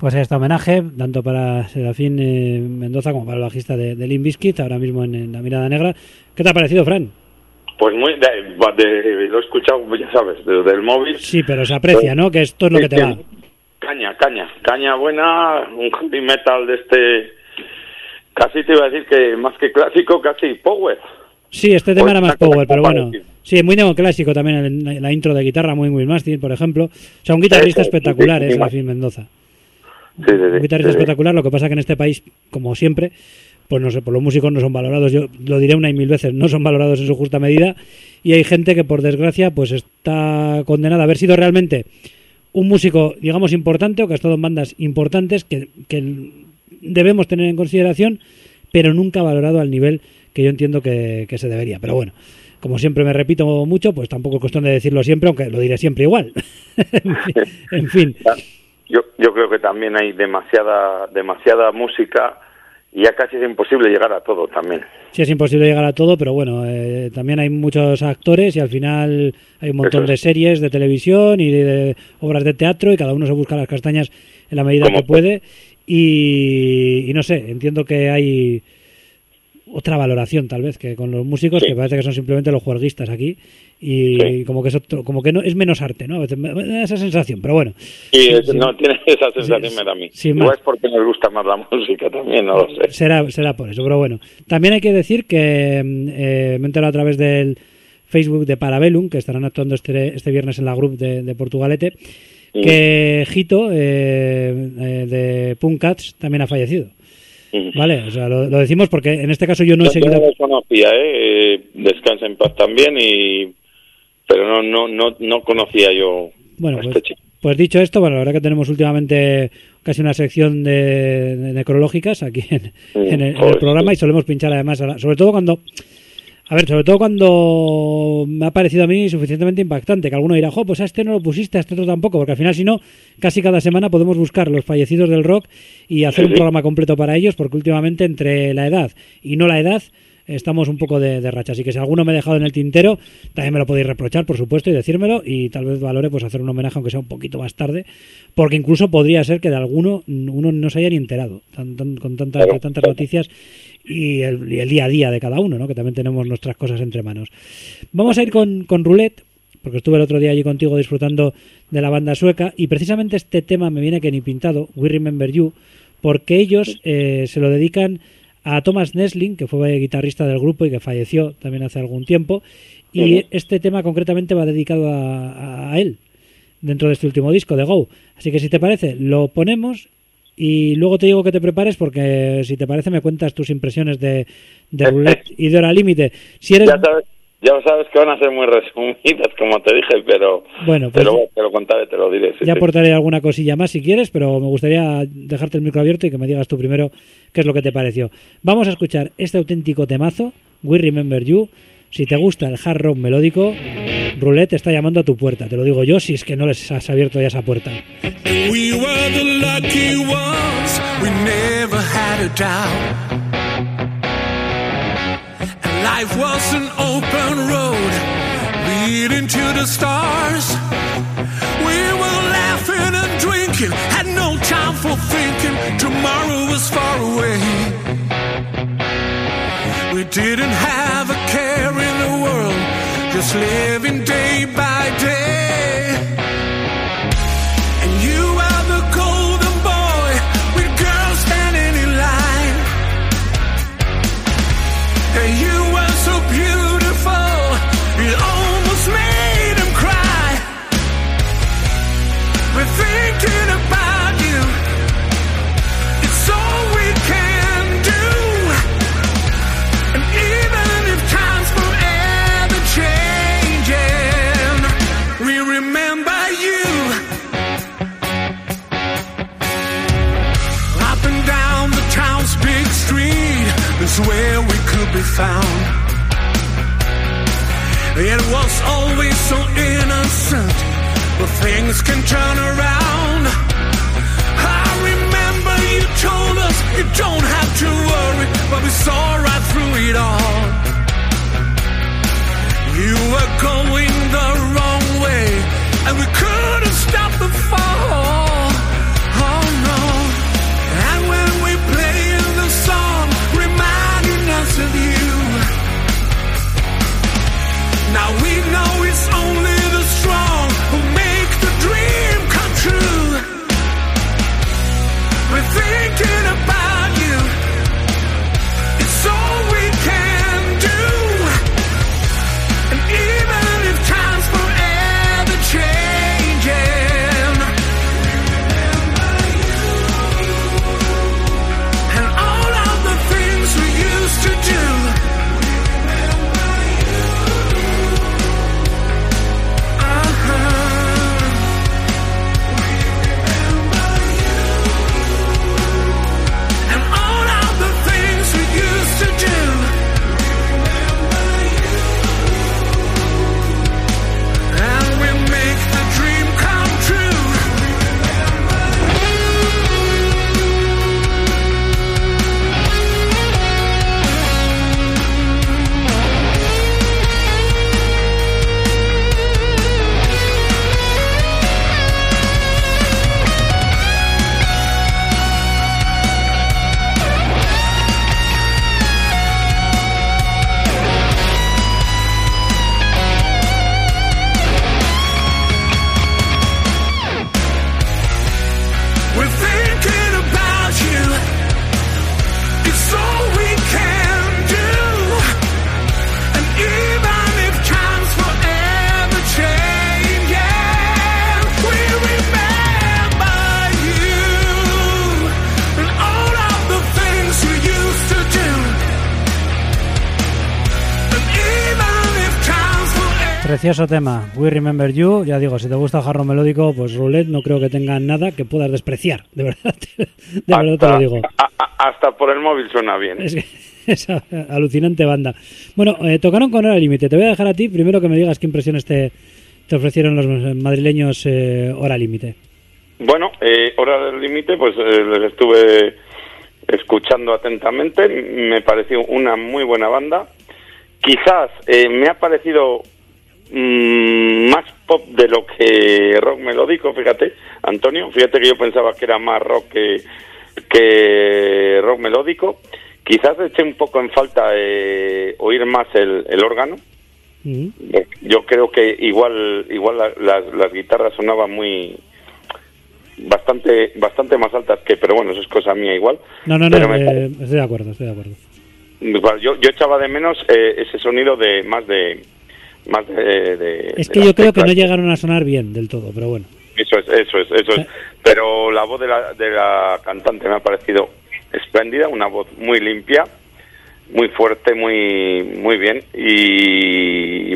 pues este homenaje, tanto para Serafín eh, Mendoza como para el bajista de, de Limp Bizkit, ahora mismo en, en La Mirada Negra. ¿Qué te ha parecido, Fran? Pues muy, de, de, lo he escuchado, ya sabes, desde el móvil. Sí, pero se aprecia, ¿no? Que esto es lo que te va. Caña, caña, caña buena, un heavy metal de este, casi te iba a decir que más que clásico, casi power. Sí, este tema Pues era más una cosa power, pero bueno. parecida. Sí, muy neoclásico también, el- la intro de guitarra, muy Will Mastering, por ejemplo. O sea, un guitarrista Eso, espectacular, sí, es sí, Serafín Mendoza. Sí, sí, sí, Un guitarrista sí, sí. espectacular, lo que pasa que en este país, como siempre, pues no sé, pues los músicos no son valorados, yo lo diré una y mil veces, no son valorados en su justa medida, y hay gente que por desgracia pues está condenada a haber sido realmente un músico, digamos, importante, o que ha estado en bandas importantes que, que debemos tener en consideración, pero nunca valorado al nivel que yo entiendo que, que se debería. Pero bueno, como siempre me repito mucho, pues tampoco es cuestión de decirlo siempre, aunque lo diré siempre igual. En fin. Yo, yo creo que también hay demasiada, demasiada música y ya casi es imposible llegar a todo también. Sí, es imposible llegar a todo, pero bueno, eh, también hay muchos actores y al final hay un montón Eso de es. series de televisión y de, de obras de teatro y cada uno se busca las castañas en la medida Como que puede y, y no sé, entiendo que hay otra valoración tal vez que con los músicos, Sí. que parece que son simplemente los juerguistas aquí y Sí. como que es otro- como que no es menos arte, ¿no? A veces me me da esa sensación, pero bueno. Y Sí, es- sí. no tiene esa sensación Sí, me da a mí. sin Igual más. es porque nos gusta más la música también, no lo sé. Será, será por eso, pero bueno. También hay que decir que mm, eh, me he enterado a través del Facebook de Parabellum, que estarán actuando este, este viernes en la group de, de Portugalete, Mm. que Hito, eh, eh, de Punk Cats, también ha fallecido. Mm. Vale, o sea, lo, lo decimos porque en este caso yo no he Yo seguido... no lo conocía, ¿eh? Eh, Descansa en paz también, y pero no no no no conocía yo Bueno, a pues, este chico. pues dicho esto, bueno, la verdad que tenemos últimamente casi una sección de, de necrológicas aquí en, Mm, en el, en el joder, programa sí. y solemos pinchar además, a la- sobre todo cuando... A ver, sobre todo cuando me ha parecido a mí suficientemente impactante, que alguno dirá, jo, pues a este no lo pusiste, a este otro tampoco, porque al final si no, casi cada semana podemos buscar los fallecidos del rock y hacer Sí, un sí. programa completo para ellos, porque últimamente entre la edad y no la edad estamos un poco de, de racha, así que si alguno me ha dejado en el tintero, también me lo podéis reprochar, por supuesto, y decírmelo, y tal vez valore pues hacer un homenaje aunque sea un poquito más tarde, porque incluso podría ser que de alguno uno no se haya ni enterado, tan- tan- con tantas, Claro, tantas claro. noticias y el, y el día a día de cada uno, ¿no? Que también tenemos nuestras cosas entre manos. Vamos a ir con, con Roulette, porque estuve el otro día allí contigo disfrutando de la banda sueca, y precisamente este tema me viene que ni pintado, We Remember You, porque ellos eh, se lo dedican a Thomas Nesling, que fue guitarrista del grupo y que falleció también hace algún tiempo, y Ujú. este tema concretamente va dedicado a, a él, dentro de este último disco de Go. Así que si te parece, lo ponemos y luego te digo que te prepares, porque si te parece me cuentas tus impresiones de, de Roulette y de Hora Límite. Si eres... Ya sabes, ya sabes que van a ser muy resumidas, como te dije, pero Bueno, pues- te, lo, te lo contaré, te lo diré. Sí, Ya sí. aportaré alguna cosilla más si quieres, pero me gustaría dejarte el micro abierto y que me digas tú primero qué es lo que te pareció. Vamos a escuchar este auténtico temazo, We Remember You. Si te gusta el hard rock melódico, Roulette está llamando a tu puerta. Te lo digo yo, si es que no les has abierto ya esa puerta. We were the lucky ones, we never had a doubt. And life was an open road leading to the stars. We were laughing and drinking, had no time for thinking. Tomorrow was far away. We didn't have a care in the world, just living day by day. And you are the golden boy with girls standing in line. And you were so beautiful, it almost made them cry. We're thinking about you, it's all we can do. And even if times forever changing, we remember you. Up and down the town's big street is where we could be found. It was always so innocent, but things can turn around. I remember you told us you don't have to worry, but we saw right through it all. You were going the wrong way, and we couldn't stop the fall. Oh no. precioso tema, We Remember You. Ya digo, si te gusta el hard rock melódico, pues Roulette no creo que tenga nada que puedas despreciar, de verdad, de verdad hasta, te lo digo. A, a, hasta por el móvil suena bien. Es que es alucinante banda. Bueno, eh, tocaron con Hora Límite. Te voy a dejar a ti primero que me digas qué impresiones te, te ofrecieron los madrileños eh, Hora Límite. Bueno, eh, Hora del Límite, pues eh, les estuve escuchando atentamente. Me pareció una muy buena banda. Quizás eh, me ha parecido mmm, más pop de lo que rock melódico, fíjate, Antonio. Fíjate que yo pensaba que era más rock que, que rock melódico. Quizás eché un poco en falta eh, oír más el, el órgano. Uh-huh. Yo creo que igual igual la, las, las guitarras sonaban muy bastante bastante más altas que, pero bueno, eso es cosa mía igual. No, no, no, eh, estoy de acuerdo, estoy de acuerdo. Yo, yo echaba de menos eh, ese sonido de más de más de, de es que de yo creo que teclas. no llegaron a sonar bien del todo, pero bueno. Eso es, eso es, eso es. Pero la voz de la, de la cantante me ha parecido espléndida, una voz muy limpia, muy fuerte, muy muy bien, y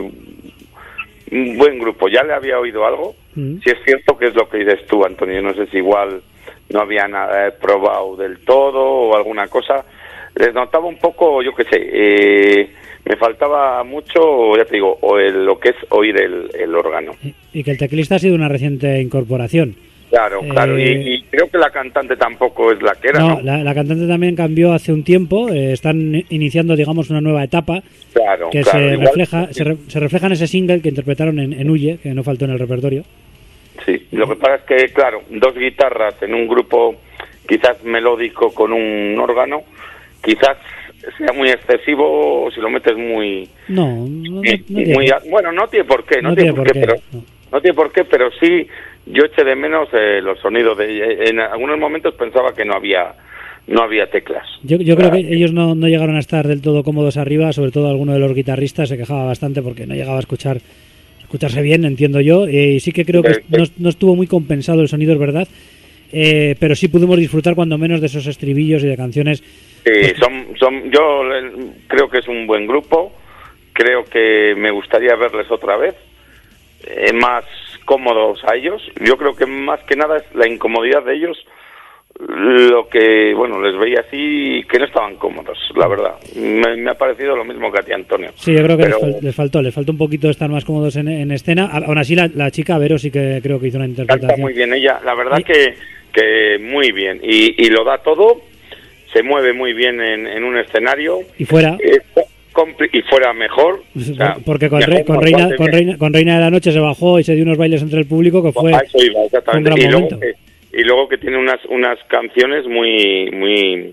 un buen grupo. Ya le había oído algo. Mm. Si es cierto que es lo que dices tú, Antonio, no sé si igual no había nada probado del todo o alguna cosa. Les notaba un poco, yo qué sé, eh, me faltaba mucho, ya te digo, o el, lo que es oír el, el órgano. Y que el teclista ha sido una reciente incorporación. Claro, claro, eh, y, y creo que la cantante tampoco es la que era, ¿no? No, la, la cantante también cambió hace un tiempo, eh, están iniciando, digamos, una nueva etapa. Claro, que claro, se, igual, refleja, sí. se, re, se refleja en ese single que interpretaron en, en Huye, que no faltó en el repertorio. Sí, lo que pasa es que, claro, dos guitarras en un grupo quizás melódico con un órgano, quizás sea muy excesivo si lo metes muy... No, no, no, no muy, bueno, no tiene por qué, no, no tiene tiene por por qué, qué, pero... no. No tiene por qué, pero sí, yo eché de menos eh, los sonidos de... En algunos momentos pensaba que no había no había teclas. Yo, yo creo que ellos no, no llegaron a estar del todo cómodos arriba, sobre todo alguno de los guitarristas se quejaba bastante porque no llegaba a escuchar escucharse bien, entiendo yo, eh, y sí que creo que Sí, sí. no, no estuvo muy compensado el sonido, es verdad, eh, pero sí pudimos disfrutar cuando menos de esos estribillos y de canciones. Sí, son, son, yo eh, creo que es un buen grupo, creo que me gustaría verles otra vez, eh, más cómodos a ellos. Yo creo que más que nada es la incomodidad de ellos, lo que, bueno, les veía así que no estaban cómodos, la verdad. Me, me ha parecido lo mismo que a ti, Antonio. Sí, yo creo que Pero... les, fal- les faltó, les faltó un poquito estar más cómodos en, en escena. A- Aún así, la, la chica Vero sí que creo que hizo una interpretación. Canta muy bien ella, la verdad Y- que, que muy bien. Y, y lo da todo, se mueve muy bien en, en un escenario. Y fuera. Eh, compli- y fuera mejor. O sea, Porque con, mejor, Re- con, más Reina, fuerte, con, bien. Reina, con Reina de la Noche se bajó y se dio unos bailes entre el público que fue A eso iba, un exactamente. gran Y luego, momento. que, y luego que tiene unas unas canciones muy muy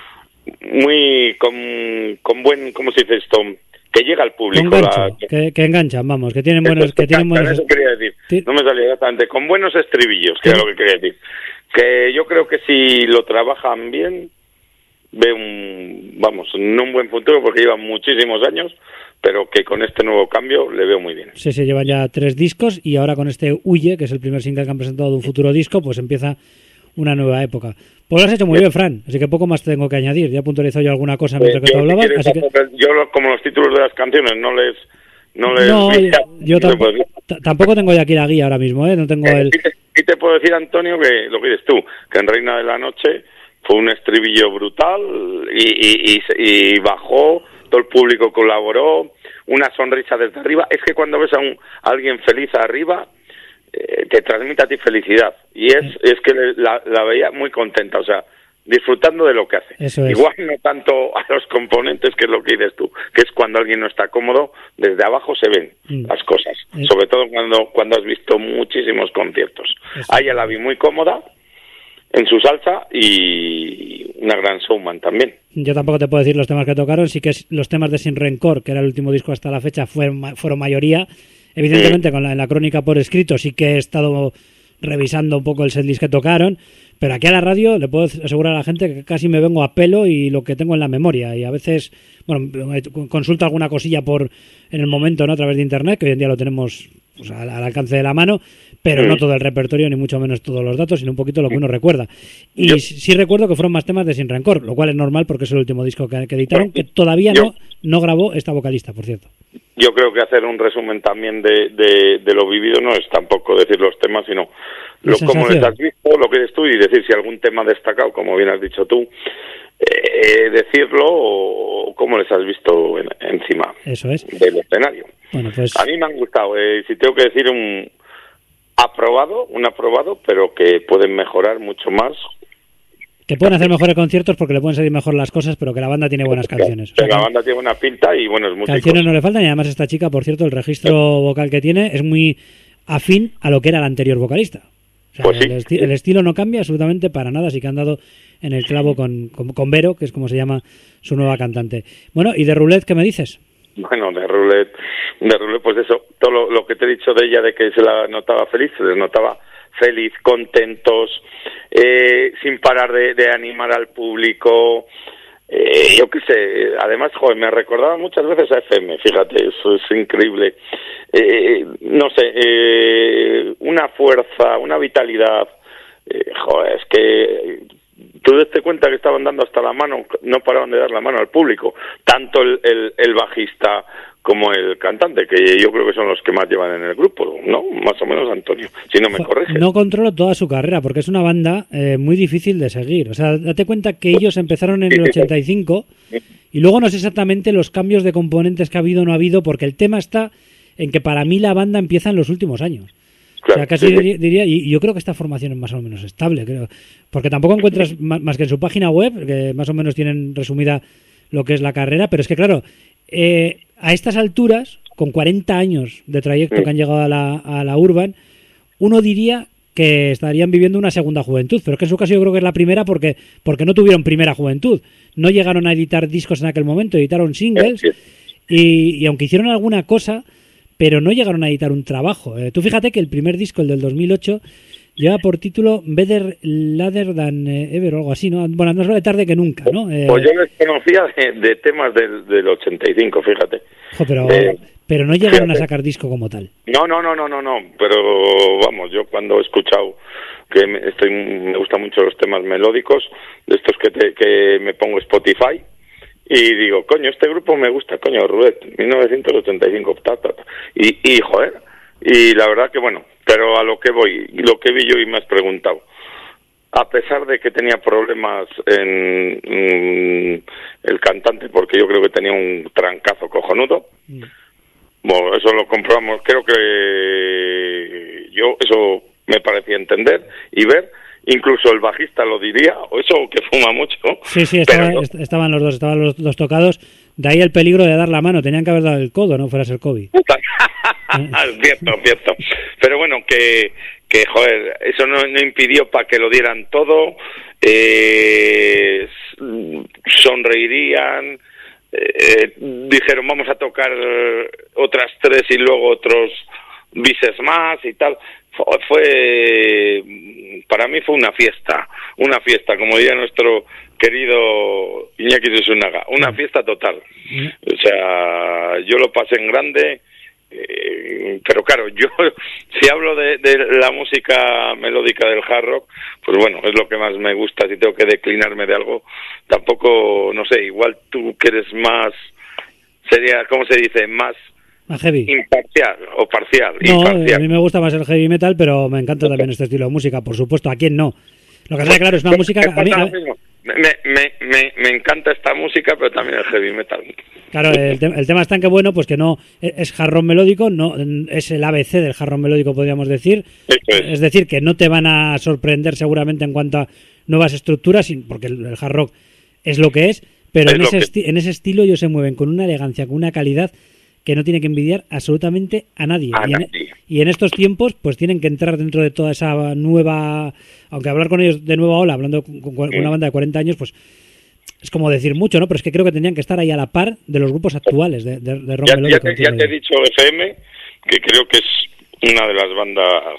muy con, con buen, ¿cómo se dice esto? Que llega al público. Con la- gancho, que, que enganchan, vamos, que tienen Eso buenos... es, Que tienen cantan, buenos eso quería decir. Sí. No me salía exactamente. Con buenos estribillos, que Sí. era lo que quería decir. Que yo creo que si lo trabajan bien, ve un, vamos, no un buen futuro porque llevan muchísimos años, pero que con este nuevo cambio le veo muy bien. Sí, se llevan ya tres discos y ahora con este Huye, que es el primer single que han presentado de un futuro disco, pues empieza una nueva época. Pues lo has hecho muy bien, Fran, así que poco más tengo que añadir. Ya puntualizo yo alguna cosa mientras Eh, que tú yo, si hablabas, quieres, así que... hacer- yo lo- como los títulos de las canciones no les no les No, vi- yo, yo no te tampoco, puedo decir. t- tampoco tengo ya aquí la guía ahora mismo, ¿eh? No tengo Eh, el... sí te, sí te puedo decir, Antonio, que lo que dices tú, que en Reina de la Noche fue un estribillo brutal y, y, y, se- y bajó, todo el público colaboró, una sonrisa desde arriba. Es que cuando ves a, un, a alguien feliz arriba, eh, te transmite a ti felicidad. Y es, Sí. es que le- la, la veía muy contenta, o sea, disfrutando de lo que hace. Eso es. Igual no tanto a los componentes, que es lo que dices tú, que es cuando alguien no está cómodo, desde abajo se ven Mm. las cosas. Eh. Sobre todo cuando, cuando has visto muchísimos conciertos. Eso. A ella la vi muy cómoda en su salsa y una gran showman también. Yo tampoco te puedo decir los temas que tocaron, sí que es- los temas de Sin Rencor, que era el último disco hasta la fecha, fueron, ma- fueron mayoría. Evidentemente, con la, en la crónica por escrito sí que he estado revisando un poco el setlist que tocaron, pero aquí a la radio le puedo asegurar a la gente que casi me vengo a pelo y lo que tengo en la memoria, y a veces, bueno, consulto alguna cosilla por en el momento, ¿no? A través de internet, que hoy en día lo tenemos pues, al, al alcance de la mano, pero Mm. no todo el repertorio, ni mucho menos todos los datos, sino un poquito lo que uno recuerda. Y Yo- sí sí recuerdo que fueron más temas de Sin Rencor, lo cual es normal porque es el último disco que, que editaron, que Bueno, todavía yo- no, no grabó esta vocalista, por cierto. Yo creo que hacer un resumen también de, de, de lo vivido no es tampoco decir los temas, sino La lo, cómo les sensación. has visto, lo que eres tú, y decir si algún tema destacado, como bien has dicho tú, eh, decirlo o cómo les has visto en- encima Eso es. del escenario. Bueno, pues A mí me han gustado, eh, si tengo que decir un aprobado, un aprobado, pero que pueden mejorar mucho más. que pueden hacer mejores conciertos porque le pueden salir mejor las cosas, pero que la banda tiene buenas canciones. O sea, la que banda tiene buena pinta y buenos músicos. canciones no le faltan, y además esta chica, por cierto, el registro vocal que tiene es muy afín a lo que era el anterior vocalista. O sea, Pues sí. el, esti- el estilo no cambia absolutamente para nada, así que han dado en el clavo con, con, con Vero, que es como se llama su nueva cantante. Bueno, ¿y de Roulette qué me dices? Bueno, de Roulette, de Roulette, pues eso, todo lo, lo que te he dicho de ella, de que se la notaba feliz, se les notaba feliz, contentos, eh, sin parar de, de animar al público, eh, yo qué sé, además, joder, me recordaba muchas veces a F M, fíjate, eso es increíble, eh, no sé, eh, una fuerza, una vitalidad, eh, joder, es que tú te cuenta que estaban dando hasta la mano, no paraban de dar la mano al público, tanto el, el, el bajista como el cantante, que yo creo que son los que más llevan en el grupo, ¿no? Más o menos, Antonio, si no me corriges. No controlo toda su carrera porque es una banda eh, muy difícil de seguir. O sea, date cuenta que ellos empezaron en el ochenta y cinco y luego no sé exactamente los cambios de componentes que ha habido o no ha habido, porque el tema está en que para mí la banda empieza en los últimos años. Claro, o sea, casi sí, sí. diría, diría- y yo creo que esta formación es más o menos estable, creo, porque tampoco encuentras ma- más que en su página web, que más o menos tienen resumida lo que es la carrera, pero es que claro, eh, a estas alturas, con cuarenta años de trayecto que han llegado a la, a la Urban, uno diría que estarían viviendo una segunda juventud, pero es que en su caso yo creo que es la primera porque, porque no tuvieron primera juventud, no llegaron a editar discos en aquel momento, editaron singles, Sí. y, y aunque hicieron alguna cosa, pero no llegaron a editar un trabajo. Eh, tú fíjate que el primer disco, el del dos mil ocho, lleva por título Better Later Than eh, Ever o algo así, ¿no? Bueno, más vale tarde que nunca, ¿no? Eh, Pues yo les conocía de, de temas del, del ochenta y cinco, fíjate. jo, pero, eh, pero no llegaron a fíjate. sacar disco como tal. No, no, no, no, no, no, pero vamos, yo cuando he escuchado que me, estoy, me gustan mucho los temas melódicos, de estos que, te, que me pongo Spotify, y digo, coño, este grupo me gusta, coño, Roulette, mil novecientos ochenta y cinco, ta, ta, ta. Y, y, joder, y la verdad que bueno, pero a lo que voy, lo que vi yo y me has preguntado, a pesar de que tenía problemas en mm, el cantante, porque yo creo que tenía un trancazo cojonudo, Mm. bueno, eso lo comprobamos, creo que yo eso me parecía entender y ver, incluso el bajista lo diría, o eso que fuma mucho. Sí, sí, pero estaba- no. est- estaban los dos, estaban los dos tocados. De ahí el peligro de dar la mano. Tenían que haber dado el codo, no fuera a ser COVID. cierto, cierto. Pero bueno, que, que joder, eso no, no impidió para que lo dieran todo, eh, sonreirían, eh, dijeron vamos a tocar otras tres y luego otros bises más y tal. Fue, fue para mí fue una fiesta, una fiesta, como diría nuestro querido Iñaki Tsunaga, una fiesta total. O sea, yo lo pasé en grande, eh, pero claro, yo si hablo de, de la música melódica del hard rock, pues bueno, es lo que más me gusta. Si tengo que declinarme de algo, tampoco, no sé, igual tú que eres más, sería, ¿cómo se dice? Más Más heavy. imparcial o parcial. No, eh, imparcial. a mí me gusta más el heavy metal, pero me encanta también este estilo de música, por supuesto. ¿A quién no? Lo que pasa, claro, es una Pues, música... me A mí, pasa a- lo mismo. Me, me, me, me encanta esta música, pero también el heavy metal. claro, el, te- el tema está en que, bueno, pues que no es jarrón melódico, no es el A B C del jarrón melódico, podríamos decir. Eso es. Es decir, que no te van a sorprender seguramente en cuanto a nuevas estructuras, sin- porque el, el hard rock es lo que es, pero Es en lo ese, que- esti- en ese estilo ellos se mueven con una elegancia, con una calidad que no tiene que envidiar absolutamente a nadie. A y, en, nadie. y en estos tiempos, pues tienen que entrar dentro de toda esa nueva... Aunque hablar con ellos de nueva ola, hablando con, con- con una banda de cuarenta años, pues es como decir mucho, ¿no? Pero es que creo que tenían que estar ahí a la par de los grupos actuales de, de, de rock Ya, melódico. ya te, entiendo ya te he yo. dicho F M, que creo que es una de las bandas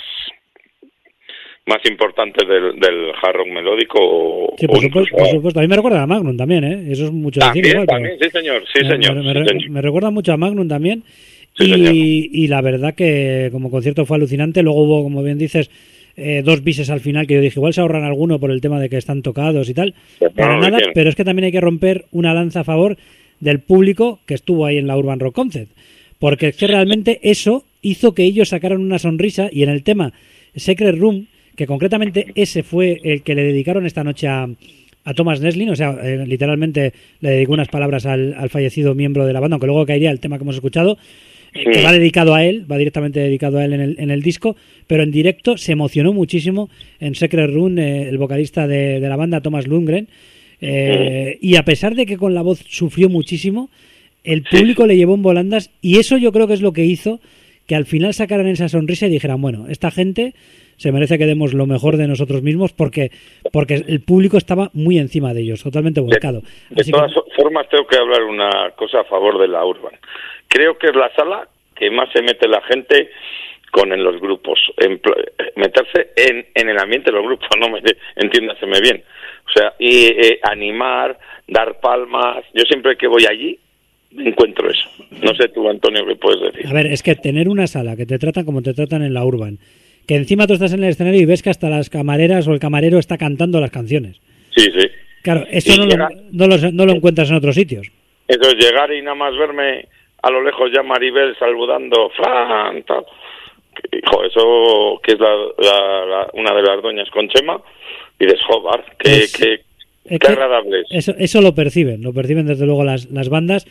más importantes del, del hard rock melódico. O, Sí, por o supuesto, incluso- por supuesto. A mí me recuerda a Magnum también, ¿eh? Eso es mucho decir También, igual. pero también, sí señor, sí me- señor. me, sí, me- señor. me recuerda mucho a Magnum también. Sí, señor. y, y la verdad que como concierto fue alucinante. Luego hubo, como bien dices, eh, dos bises al final que yo dije, igual se ahorran alguno por el tema de que están tocados y tal. Pero Para no lo nada, hicieron. pero es que también hay que romper una lanza a favor del público que estuvo ahí en la Urban Rock Concert. Porque es que realmente eso hizo que ellos sacaran una sonrisa, y en el tema Secret Room, que concretamente ese fue el que le dedicaron esta noche a, a Thomas Neslin, o sea, eh, literalmente le dedicó unas palabras al, al fallecido miembro de la banda, aunque luego caería el tema que hemos escuchado, eh, que Sí. va dedicado a él, va directamente dedicado a él en el, en el disco, pero en directo se emocionó muchísimo en Secret Room eh, el vocalista de, de la banda, Thomas Lundgren, eh, y a pesar de que con la voz sufrió muchísimo, el público le llevó en volandas, y eso yo creo que es lo que hizo que al final sacaran esa sonrisa y dijeran, bueno, esta gente se merece que demos lo mejor de nosotros mismos, porque porque el público estaba muy encima de ellos, totalmente volcado. De Así todas que, formas, tengo que hablar una cosa a favor de la Urban. Creo que es la sala que más se mete la gente con en los grupos, en pl- meterse en, en el ambiente de los grupos, no me entiéndaseme bien. O sea, y eh, animar, dar palmas. Yo siempre que voy allí encuentro eso. No sé tú, Antonio, qué puedes decir. a ver, es que tener una sala que te tratan como te tratan en la Urban, que encima tú estás en el escenario y ves que hasta las camareras o el camarero está cantando las canciones. Sí, sí. Claro, eso Y no llega- lo, no, lo, no lo encuentras en otros sitios. Eso es llegar y nada más verme a lo lejos ya Maribel saludando, Fran, tal. Hijo, eso que es la, la- la- una de las doñas con Chema, y dices, joder, qué, Pues, qué, es qué que agradable es. Eso, eso lo perciben, lo perciben desde luego las, las bandas,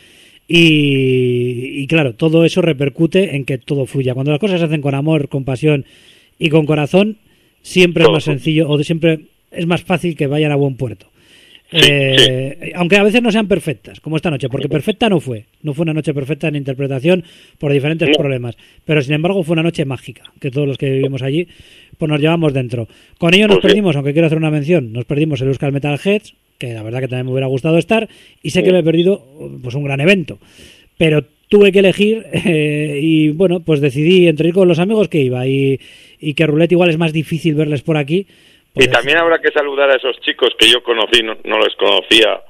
y, y claro, todo eso repercute en que todo fluya. Cuando las cosas se hacen con amor, con pasión y con corazón, siempre Todo es más fluye. sencillo, o siempre es más fácil que vayan a buen puerto. Sí, Eh, aunque a veces no sean perfectas, como esta noche, porque perfecta no fue, no fue una noche perfecta en interpretación por diferentes No. problemas, pero sin embargo fue una noche mágica, que todos los que vivimos allí pues nos llevamos dentro. Con ello nos Pues sí. perdimos, aunque quiero hacer una mención, nos perdimos el Euskal Metal Heads, que la verdad que también me hubiera gustado estar, y sé que me he perdido pues un gran evento, pero tuve que elegir eh, y bueno, pues decidí entre ir con los amigos que iba y, y que Roulette igual es más difícil verles por aquí. Y pues, también habrá que saludar a esos chicos que yo conocí, no, no les conocía,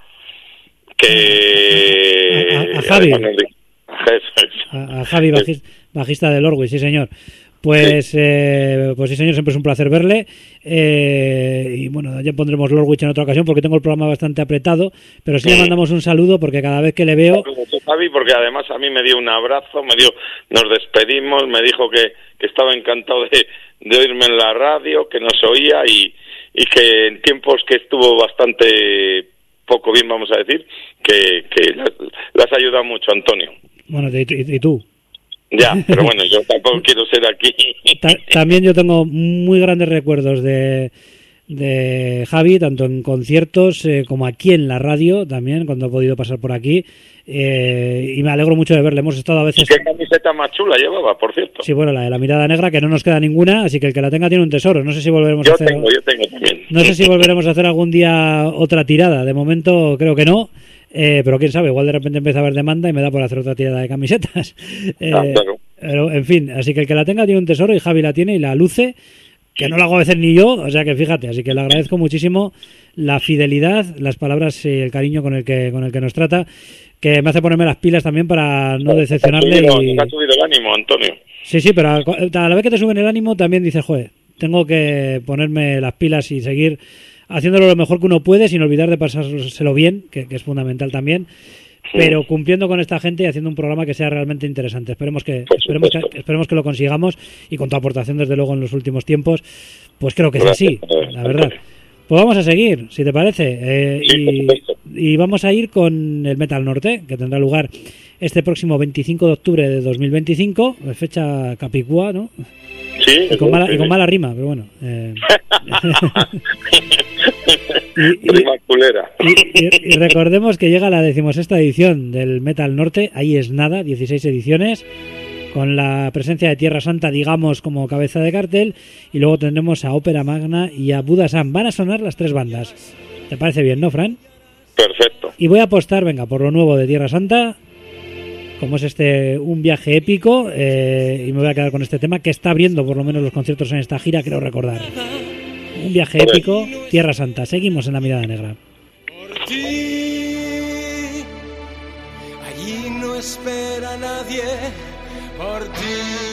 que... A- a- a Javi. además nos di- a Jesús. A, a Javi, bajis- bajista del Orwell, sí señor. Pues, eh, pues sí señor, siempre es un placer verle. Eh, y bueno, ya pondremos Lordwich en otra ocasión porque tengo el programa bastante apretado, pero sí le mandamos un saludo porque cada vez que le veo... Javi, porque además a mí me dio un abrazo, me dio, nos despedimos, me dijo que, que estaba encantado de, de oírme en la radio, que nos oía y, y que en tiempos que estuvo bastante poco bien, vamos a decir, que, que las, las ayuda mucho, Antonio. Bueno, y, y- y tú. Ya, pero bueno, yo tampoco quiero ser aquí. Ta- también yo tengo muy grandes recuerdos de, de Javi, tanto en conciertos eh, como aquí en la radio también, cuando he podido pasar por aquí. Eh, y me alegro mucho de verle. Hemos estado a veces... ¿Qué camiseta más chula llevaba, por cierto? Sí, bueno, la de la mirada negra, que no nos queda ninguna, así que el que la tenga tiene un tesoro. No sé si volveremos a Yo hacer... tengo, yo tengo también. No sé si volveremos a hacer algún día otra tirada. De momento creo que no. Eh, pero quién sabe, igual de repente empieza a haber demanda y me da por hacer otra tirada de camisetas. Eh, Ah, claro. Pero, en fin, así que el que la tenga tiene un tesoro y Javi la tiene y la luce, que no lo hago a veces ni yo, o sea que fíjate, así que le agradezco muchísimo la fidelidad, las palabras y el cariño con el que con el que nos trata, que me hace ponerme las pilas también para no decepcionarle. Nos ha subido- Y... nos ha subido el ánimo, Antonio. Sí, sí, pero a, a la vez que te suben el ánimo también dices, joder, tengo que ponerme las pilas y seguir haciéndolo lo mejor que uno puede sin olvidar de pasárselo bien, que, que es fundamental también, pero cumpliendo con esta gente y haciendo un programa que sea realmente interesante. Esperemos que Por esperemos que, supuesto. esperemos que lo consigamos, y con tu aportación desde luego en los últimos tiempos, pues creo que es así, Gracias. la verdad. Pues vamos a seguir, si te parece, eh, Sí, por y, supuesto. y vamos a ir con el Metal Norte, que tendrá lugar este próximo veinticinco de octubre de dos mil veinticinco, fecha capicúa, ¿no? Sí, Y con mala, sí, y con sí. mala rima, pero bueno. Eh. y, y- Rima culera. y- y- y recordemos que llega la decimosexta edición del Metal Norte, ahí es nada, dieciséis ediciones, con la presencia de Tierra Santa, digamos, como cabeza de cartel, y luego tendremos a Ópera Magna y a Buda Sam. Van a sonar las tres bandas. ¿Te parece bien, no, Fran? Perfecto. Y voy a apostar, venga, por lo nuevo de Tierra Santa, como es este un viaje épico, eh, y me voy a quedar con este tema que está abriendo por lo menos los conciertos en esta gira, creo recordar. Un viaje Joder. épico, Tierra Santa. Seguimos en La Mirada Negra. Por ti, allí no espera nadie, por ti.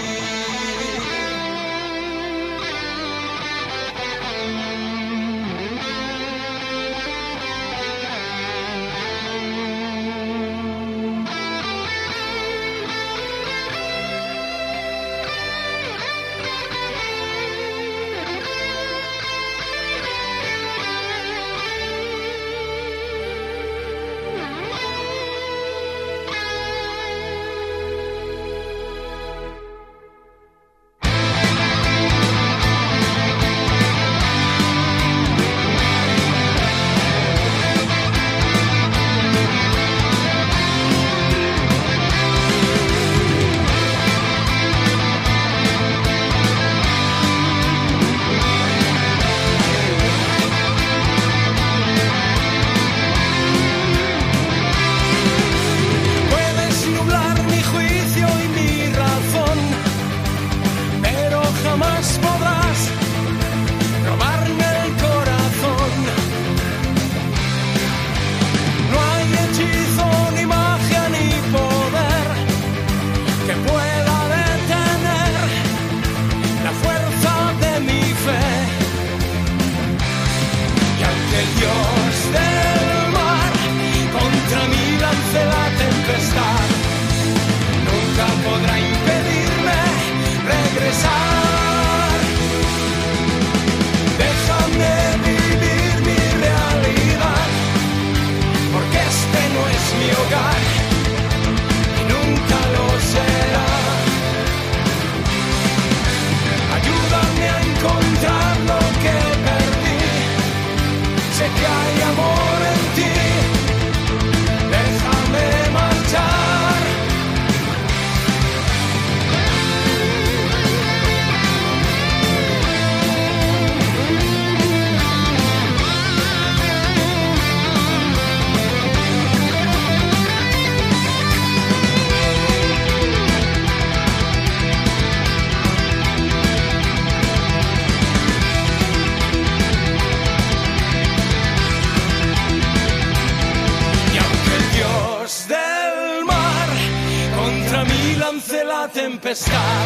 Tempestad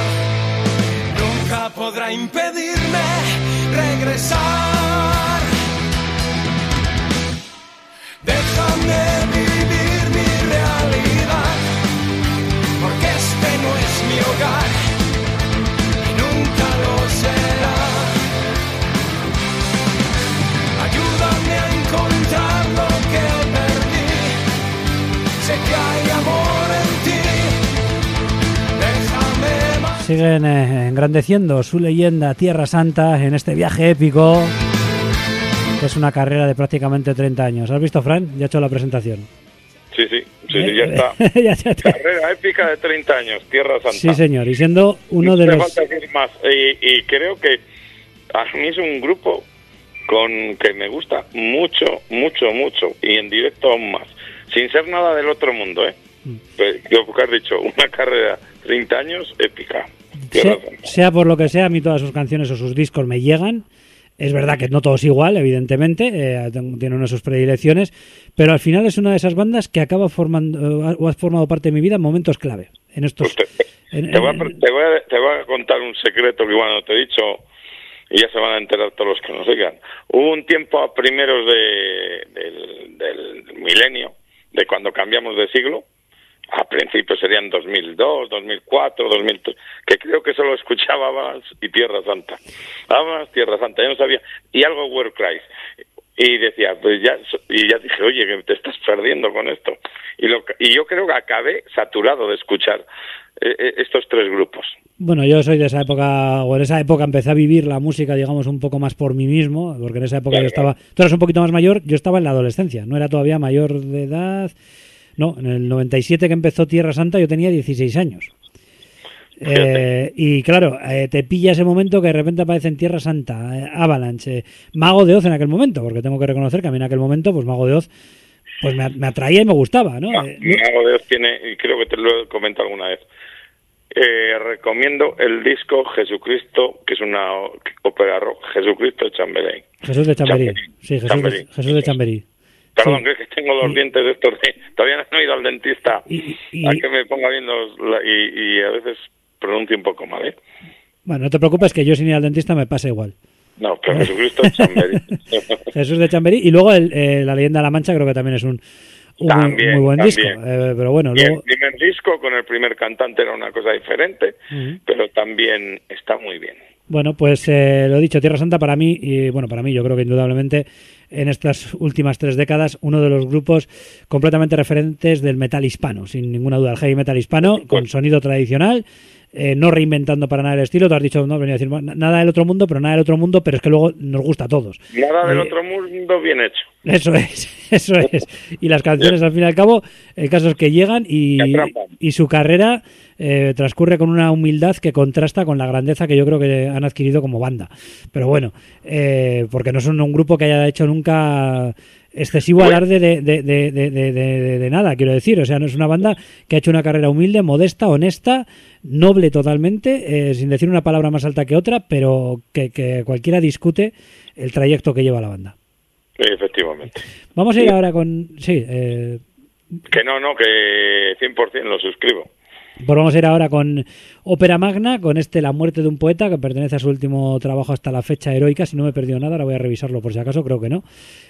nunca podrá impedirme regresar. Déjame vivir mi realidad, porque este no es mi hogar y nunca lo será. Ayúdame a encontrar lo que perdí. Sé que hay amor en ti. Siguen eh, engrandeciendo su leyenda Tierra Santa en este viaje épico, que es una carrera de prácticamente treinta años. ¿Has visto, Fran? Ya he hecho la presentación. Sí, sí, sí, sí, ya está. ya, ya está. Carrera épica de treinta años, Tierra Santa. Sí, señor, y siendo uno de Me los... falta decir más, y, y creo que a mí es un grupo con que me gusta mucho, mucho, mucho, y en directo aún más, sin ser nada del otro mundo, ¿eh? Mm. Lo que has dicho, una carrera treinta años épica. Sea, sea por lo que sea, a mí todas sus canciones o sus discos me llegan. Es verdad que no todo es igual, evidentemente, eh, tiene una de sus predilecciones, pero al final es una de esas bandas que acaba formando o ha formado parte de mi vida en momentos clave. En estos. Pues te, en, te, voy a, en, te, voy a, te voy a contar un secreto que igual no te he dicho y ya se van a enterar todos los que nos oigan. Hubo un tiempo a primeros de, del, del milenio, de cuando cambiamos de siglo. A principios serían dos mil dos, dos mil cuatro, dos mil tres, que creo que solo escuchaba Amas y Tierra Santa. Amas, Tierra Santa, yo no sabía. Y algo War Cry. Y decía, pues ya, y ya dije, oye, que te estás perdiendo con esto. Y, lo, y yo creo que acabé saturado de escuchar eh, estos tres grupos. Bueno, yo soy de esa época, o en esa época empecé a vivir la música, digamos, un poco más por mí mismo, porque en esa época claro, yo estaba, tú eras un poquito más mayor, yo estaba en la adolescencia, no era todavía mayor de edad. No, en el noventa y siete que empezó Tierra Santa yo tenía dieciséis años. Eh, y claro, eh, te pilla ese momento que de repente aparece en Tierra Santa, eh, Avalanche, eh, Mago de Oz en aquel momento, porque tengo que reconocer que a mí en aquel momento, pues Mago de Oz pues me, me atraía y me gustaba, ¿no? Ah, eh, Mago de Oz tiene, y creo que te lo he comentado alguna vez, eh, recomiendo el disco Jesucristo, que es una ópera rock, Jesucristo de Chamberí. Jesús de Chamberí, sí, Jesús, Chamberí. De, Jesús de Chamberí. Perdón, Sí. que es que tengo los Y- dientes de estos de... Todavía no he ido al dentista Y- y- a que me ponga bien los... la- y, y a veces pronuncio un poco mal, ¿eh? Bueno, no te preocupes que yo sin ir al dentista me pasa igual. No, pero Jesucristo es Chamberí. Jesús de Chamberí. Y luego el, eh, La leyenda de la Mancha creo que también es un, un También, muy buen también. disco. Eh, pero bueno, Y el luego... primer disco con el primer cantante era una cosa diferente, Ujú. pero también está muy bien. Bueno, pues eh, lo dicho, Tierra Santa para mí, y bueno, para mí yo creo que indudablemente en estas últimas tres décadas, uno de los grupos completamente referentes del metal hispano, sin ninguna duda, el heavy metal hispano, con sonido tradicional, eh, no reinventando para nada el estilo. Tú has dicho, no, venía a decir "Bueno, nada del otro mundo, pero nada del otro mundo, pero es que luego nos gusta a todos. Nada del Eh, otro mundo bien hecho. Eso es, eso es. Y las canciones, al fin y al cabo, el caso es que llegan y, Que atrapan. y su carrera eh, transcurre con una humildad que contrasta con la grandeza que yo creo que han adquirido como banda. Pero bueno, eh, porque no son un grupo que haya hecho nunca excesivo Bueno. alarde de, de, de, de, de, de- de nada, quiero decir. O sea, no es una banda que ha hecho una carrera humilde, modesta, honesta, noble totalmente, eh, sin decir una palabra más alta que otra, pero que, que cualquiera discute el trayecto que lleva la banda. Sí, efectivamente. Vamos a ir Sí. ahora con... Sí, eh, Que no, no, que cien por ciento lo suscribo. pues vamos a ir ahora con Ópera Magna, con este La muerte de un poeta, que pertenece a su último trabajo hasta la fecha heroica. Si no me he perdido nada, ahora voy a revisarlo por si acaso, creo que no.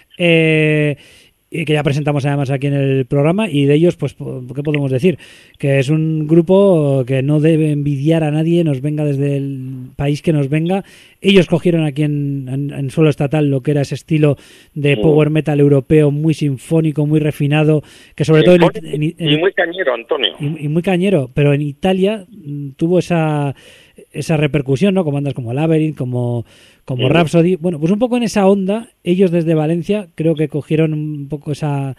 Eh, y que ya presentamos además aquí en el programa, y de ellos, pues, ¿qué podemos decir? Que es un grupo que no debe envidiar a nadie, nos venga desde el país que nos venga. Ellos cogieron aquí en, en, en suelo estatal lo que era ese estilo de Mm. power metal europeo muy sinfónico, muy refinado, que sobre todo en, en- en- y muy cañero, Antonio. y, y muy cañero, pero en Italia mm, tuvo esa esa repercusión, ¿no? Con bandas como Labyrinth, como, como Sí. Rhapsody. Bueno, pues un poco en esa onda, ellos desde Valencia creo que cogieron un poco esa,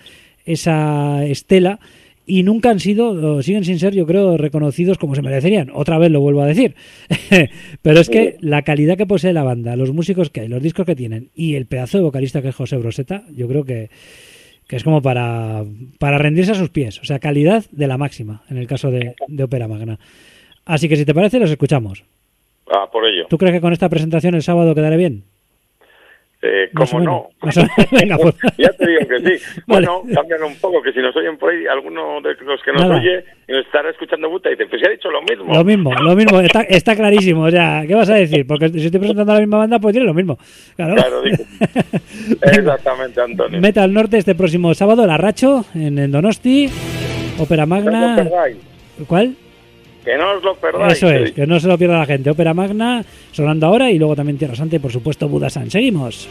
esa estela y nunca han sido, o siguen sin ser, yo creo, reconocidos como se merecerían. Otra vez lo vuelvo a decir. Pero es que la calidad que posee la banda, los músicos que hay, los discos que tienen y el pedazo de vocalista que es José Broseta, yo creo que que es como para, para rendirse a sus pies. O sea, calidad de la máxima, en el caso de, de Ópera Magna. Así que si te parece, los escuchamos. Ah, por ello. ¿Tú crees que con esta presentación el sábado quedaré bien? Eh, Más o ¿Cómo menos. no? Más o menos. Venga, pues. Ya te digo que sí. Vale. Bueno, cámbialo un poco, que si nos oyen por ahí, alguno de los que nos Nada. oye y nos estará escuchando Buta y dice, pues ya ha dicho lo mismo. Lo mismo, lo mismo, está, está clarísimo. O sea, ¿qué vas a decir? Porque si estoy presentando a la misma banda, pues tiene lo mismo. Claro. Claro, digo. Exactamente, Antonio. Metal Norte este próximo sábado, La Racho, en, en Donosti, Ópera No os lo Magna. perdáis. ¿Cuál? Que no os lo perdáis. Eso es, Sí. que no se lo pierda la gente. Ópera Magna, sonando ahora, y luego también Tierra Santa y por supuesto Budasan. Seguimos.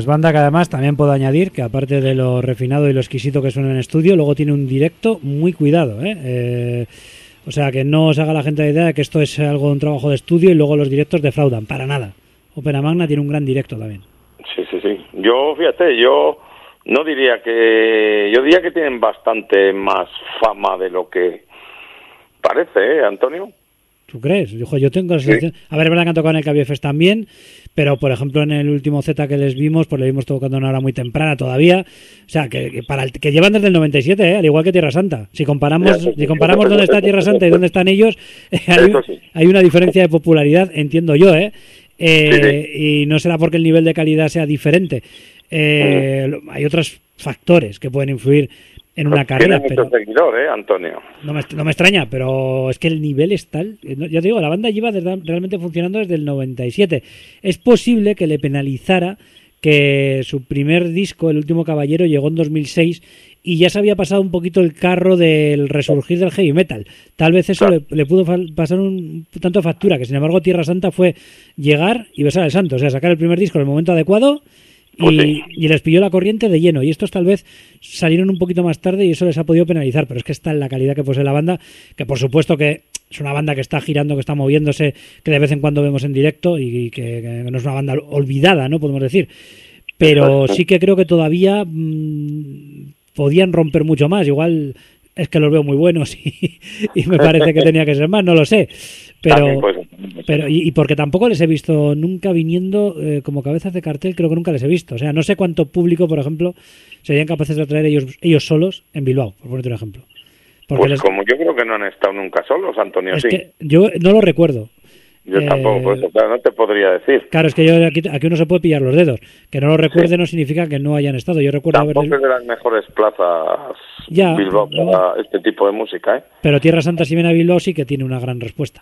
banda que además también puedo añadir que aparte de lo refinado y lo exquisito que suena en estudio, luego tiene un directo muy cuidado, ¿eh? Eh, o sea, que no os haga la gente la idea de que esto es algo, un trabajo de estudio y luego los directos defraudan, para nada. Ópera Magna tiene un gran directo también. Sí, sí, sí. Yo, fíjate, yo no diría que... Yo diría que tienen bastante más fama de lo que parece, ¿eh, Antonio? ¿Tú crees? Yo, yo tengo la sensación... Sí. A ver, es verdad que han tocado en el Cabiefest también, pero por ejemplo en el último Z que les vimos, pues le vimos tocando a una hora muy temprana todavía. O sea, que, que para el, que llevan desde el noventa y siete, ¿eh? Al igual que Tierra Santa. Si comparamos, ya, si comparamos dónde está Tierra Santa y dónde están ellos, eh, hay, sí. hay una diferencia de popularidad, entiendo yo, ¿eh? eh sí, sí. Y no será porque el nivel de calidad sea diferente. Eh, sí. Hay otros factores que pueden influir en una pues carrera, tiene pero mucho seguidor, ¿eh, Antonio? No me, no me extraña, pero es que el nivel es tal. Ya te digo, la banda lleva desde, realmente funcionando desde el noventa y siete. Es posible que le penalizara que su primer disco, El Último Caballero, llegó en dos mil seis y ya se había pasado un poquito el carro del resurgir del heavy metal. Tal vez eso claro. le, le pudo pasar un tanto factura, que sin embargo Tierra Santa fue llegar y besar al santo, o sea, sacar el primer disco en el momento adecuado. Pues y, sí. y les pilló la corriente de lleno, y estos tal vez salieron un poquito más tarde y eso les ha podido penalizar, pero es que está en la calidad que posee la banda, que por supuesto que es una banda que está girando, que está moviéndose, que de vez en cuando vemos en directo y que, que no es una banda olvidada, ¿no? Podemos decir, pero sí que creo que todavía mmm, podían romper mucho más, igual es que los veo muy buenos y, y me parece que tenía que ser más, no lo sé. Pero, pero y, y porque tampoco les he visto nunca viniendo eh, como cabezas de cartel, creo que nunca les he visto. O sea, no sé cuánto público, por ejemplo, serían capaces de atraer ellos ellos solos en Bilbao, por ponerte un ejemplo. Porque pues les... como yo creo que no han estado nunca solos, Antonio, es sí. Que yo no lo recuerdo. Yo eh... tampoco, por eso, claro, no te podría decir. Claro, es que yo aquí, aquí uno se puede pillar los dedos. Que no lo recuerde sí. no significa que no hayan estado. Yo recuerdo tampoco haber... es de las mejores plazas ya, Bilbao no. para este tipo de música, ¿eh? Pero Tierra Santa, si viene a Bilbao, sí que tiene una gran respuesta.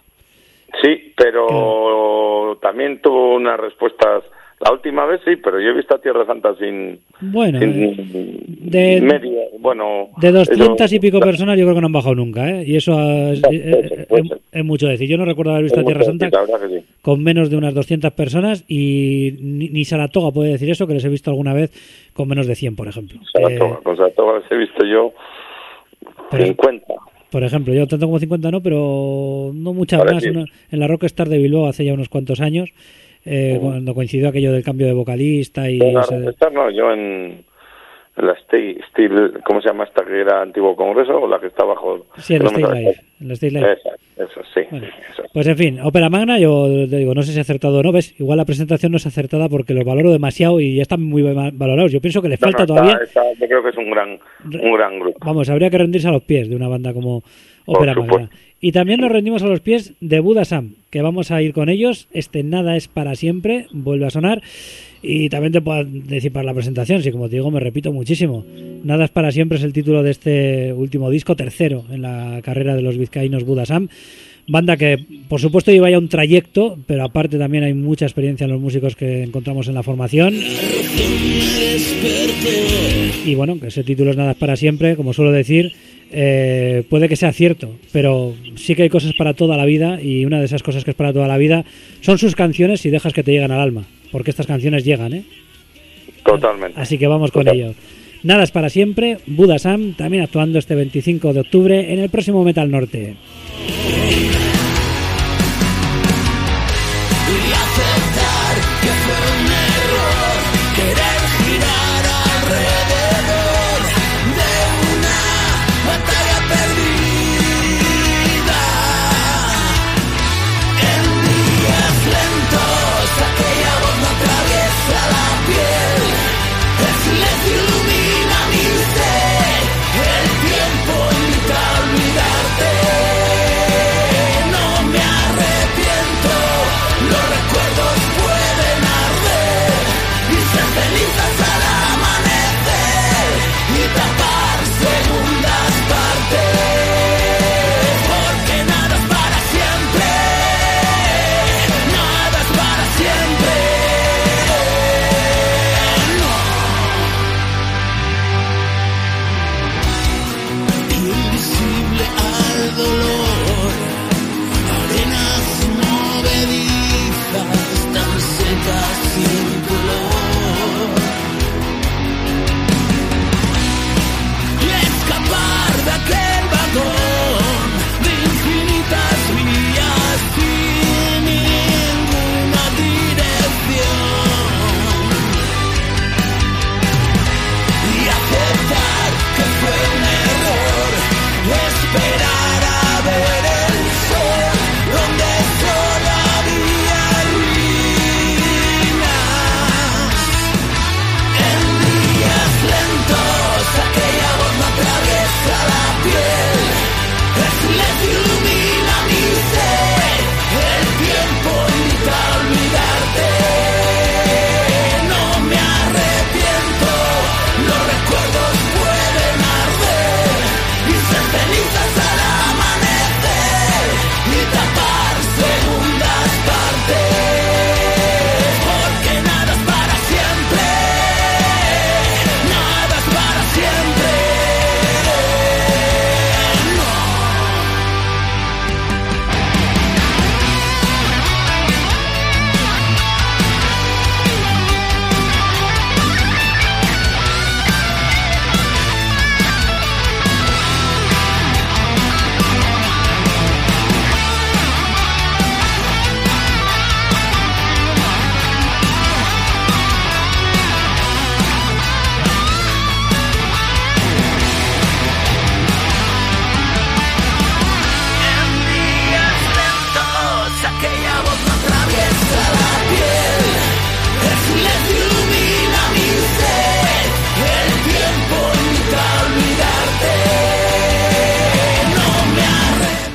Sí, pero claro. también tuvo unas respuestas. La última vez sí, pero yo he visto a Tierra Santa sin, bueno, sin eh, de, media, bueno, de doscientas eso, y pico personas yo creo que no han bajado nunca, ¿eh? Y eso es, sí, es, sí, es, es mucho decir. Yo no recuerdo haber visto a Tierra Santa decir, sí. con menos de unas doscientas personas y ni, ni Saratoga puede decir eso, que les he visto alguna vez con menos de cien, por ejemplo. Saratoga, eh, con Saratoga les he visto yo pero, cincuenta. Por ejemplo, yo tanto como cincuenta no, pero no muchas más. Una, en la Rockstar de Bilbao hace ya unos cuantos años, eh, uh-huh. cuando coincidió aquello del cambio de vocalista y... En la ese... Rockstar no, yo en, en la Steel, Steel, ¿cómo se llama esta que era antiguo Congreso o la que está bajo? Sí, en la State Live. En la State Live. Esa, eso, sí. Bueno, eso. Pues en fin, Ópera Magna, yo te digo, no sé si he acertado o no, ¿ves? Igual la presentación no es acertada porque los valoro demasiado y ya están muy valorados. Yo pienso que les falta no, no, todavía... Está, está, yo creo que es un gran, un gran grupo. Vamos, habría que rendirse a los pies de una banda como Ópera Magna. Y también nos rendimos a los pies de Buddha Sam, que vamos a ir con ellos. Este Nada es para siempre, vuelve a sonar. Y también te puedo decir para la presentación, si como te digo me repito muchísimo. Nada es para siempre es el título de este último disco, tercero en la carrera de los vizcaínos Buddha Sam. Banda que por supuesto lleva ya un trayecto, pero aparte también hay mucha experiencia en los músicos que encontramos en la formación. Y bueno, que ese título es Nada es para siempre, como suelo decir. Eh, puede que sea cierto, pero sí que hay cosas para toda la vida y una de esas cosas que es para toda la vida son sus canciones si dejas que te lleguen al alma, porque estas canciones llegan, ¿eh? Totalmente. Así que vamos con Totalmente. ello. Nada es para siempre, Buddha Sam también actuando este veinticinco de octubre en el próximo Metal Norte. Y aceptar que fue un error querer girar alrededor de una batalla perdida. En días lentos aquella voz no atraviesa la piel, el silencio ilumina mi ser, el tiempo invita a olvidarte.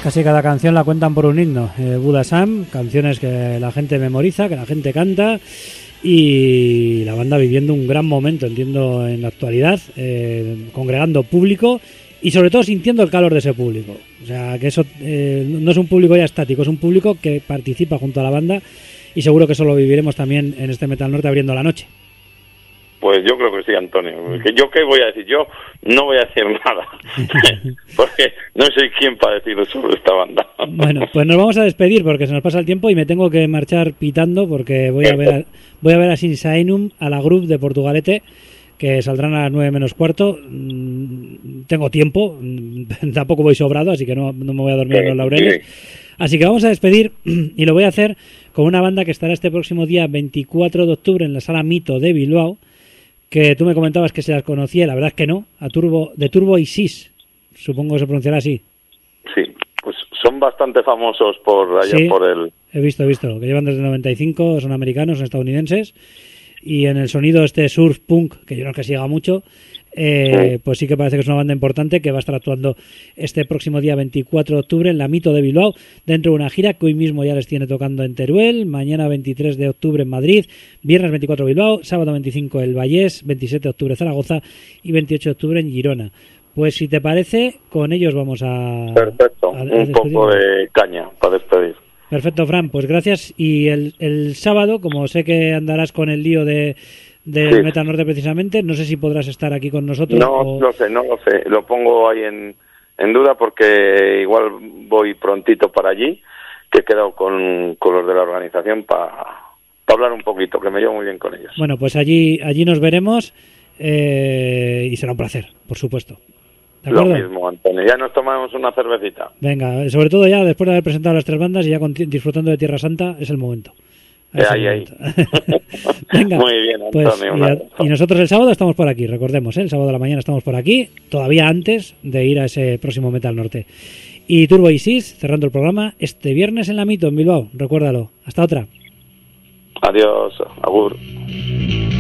Casi cada canción la cuentan por un himno. Eh, Buda Sam, canciones que la gente memoriza, que la gente canta, y la banda viviendo un gran momento, entiendo, en la actualidad, eh, congregando público y sobre todo sintiendo el calor de ese público. O sea, que eso eh, no es un público ya estático, es un público que participa junto a la banda, y seguro que eso lo viviremos también en este Metal Norte abriendo la noche. Pues yo creo que sí, Antonio. Que ¿Yo qué voy a decir? Yo no voy a decir nada. Porque no soy quien para decirlo sobre esta banda. Bueno, pues nos vamos a despedir porque se nos pasa el tiempo y me tengo que marchar pitando porque voy a ver a, voy a ver a Sinsainum, a la Group de Portugalete, que saldrán a las nueve menos cuarto. Tengo tiempo, tampoco voy sobrado, así que no, no me voy a dormir en los laureles. Así que vamos a despedir y lo voy a hacer con una banda que estará este próximo día veinticuatro de octubre en la Sala Mito de Bilbao, que tú me comentabas que se las conocía, la verdad es que no, a Turbo, de Turbo y Sis, supongo que se pronunciará así. Sí, pues son bastante famosos por allá, sí, por el... he visto, he visto, que llevan desde el noventa y cinco, son americanos, son estadounidenses, y en el sonido este surf punk, que yo no es que siga mucho, eh, sí. pues sí que parece que es una banda importante que va a estar actuando este próximo día veinticuatro de octubre en la Mito de Bilbao, dentro de una gira que hoy mismo ya les tiene tocando en Teruel, mañana veintitrés de octubre en Madrid, viernes veinticuatro Bilbao, sábado veinticinco el Vallés, veintisiete de octubre Zaragoza y veintiocho de octubre en Girona. Pues si te parece, con ellos vamos a... Perfecto, a, a un poco de caña para despedir. Perfecto, Fran, pues gracias. Y el, el sábado, como sé que andarás con el lío de, de sí. Metal Norte precisamente, no sé si podrás estar aquí con nosotros. No o... lo sé, no lo sé. Lo pongo ahí en, en duda porque igual voy prontito para allí, que he quedado con, con los de la organización para pa hablar un poquito, que me llevo muy bien con ellos. Bueno, pues allí, allí nos veremos eh, y será un placer, por supuesto. ¿De acuerdo? Lo mismo, Antonio. Ya nos tomamos una cervecita. Venga, sobre todo ya después de haber presentado las tres bandas y ya con, disfrutando de Tierra Santa, es el momento. Es ahí, ahí. Venga, muy bien, Antonio. Pues, y, y nosotros el sábado estamos por aquí, recordemos, ¿eh? El sábado de la mañana estamos por aquí, todavía antes de ir a ese próximo Metal Norte. Y Turbo y Sis, cerrando el programa, este viernes en la Mito, en Bilbao, recuérdalo. Hasta otra. Adiós, agur.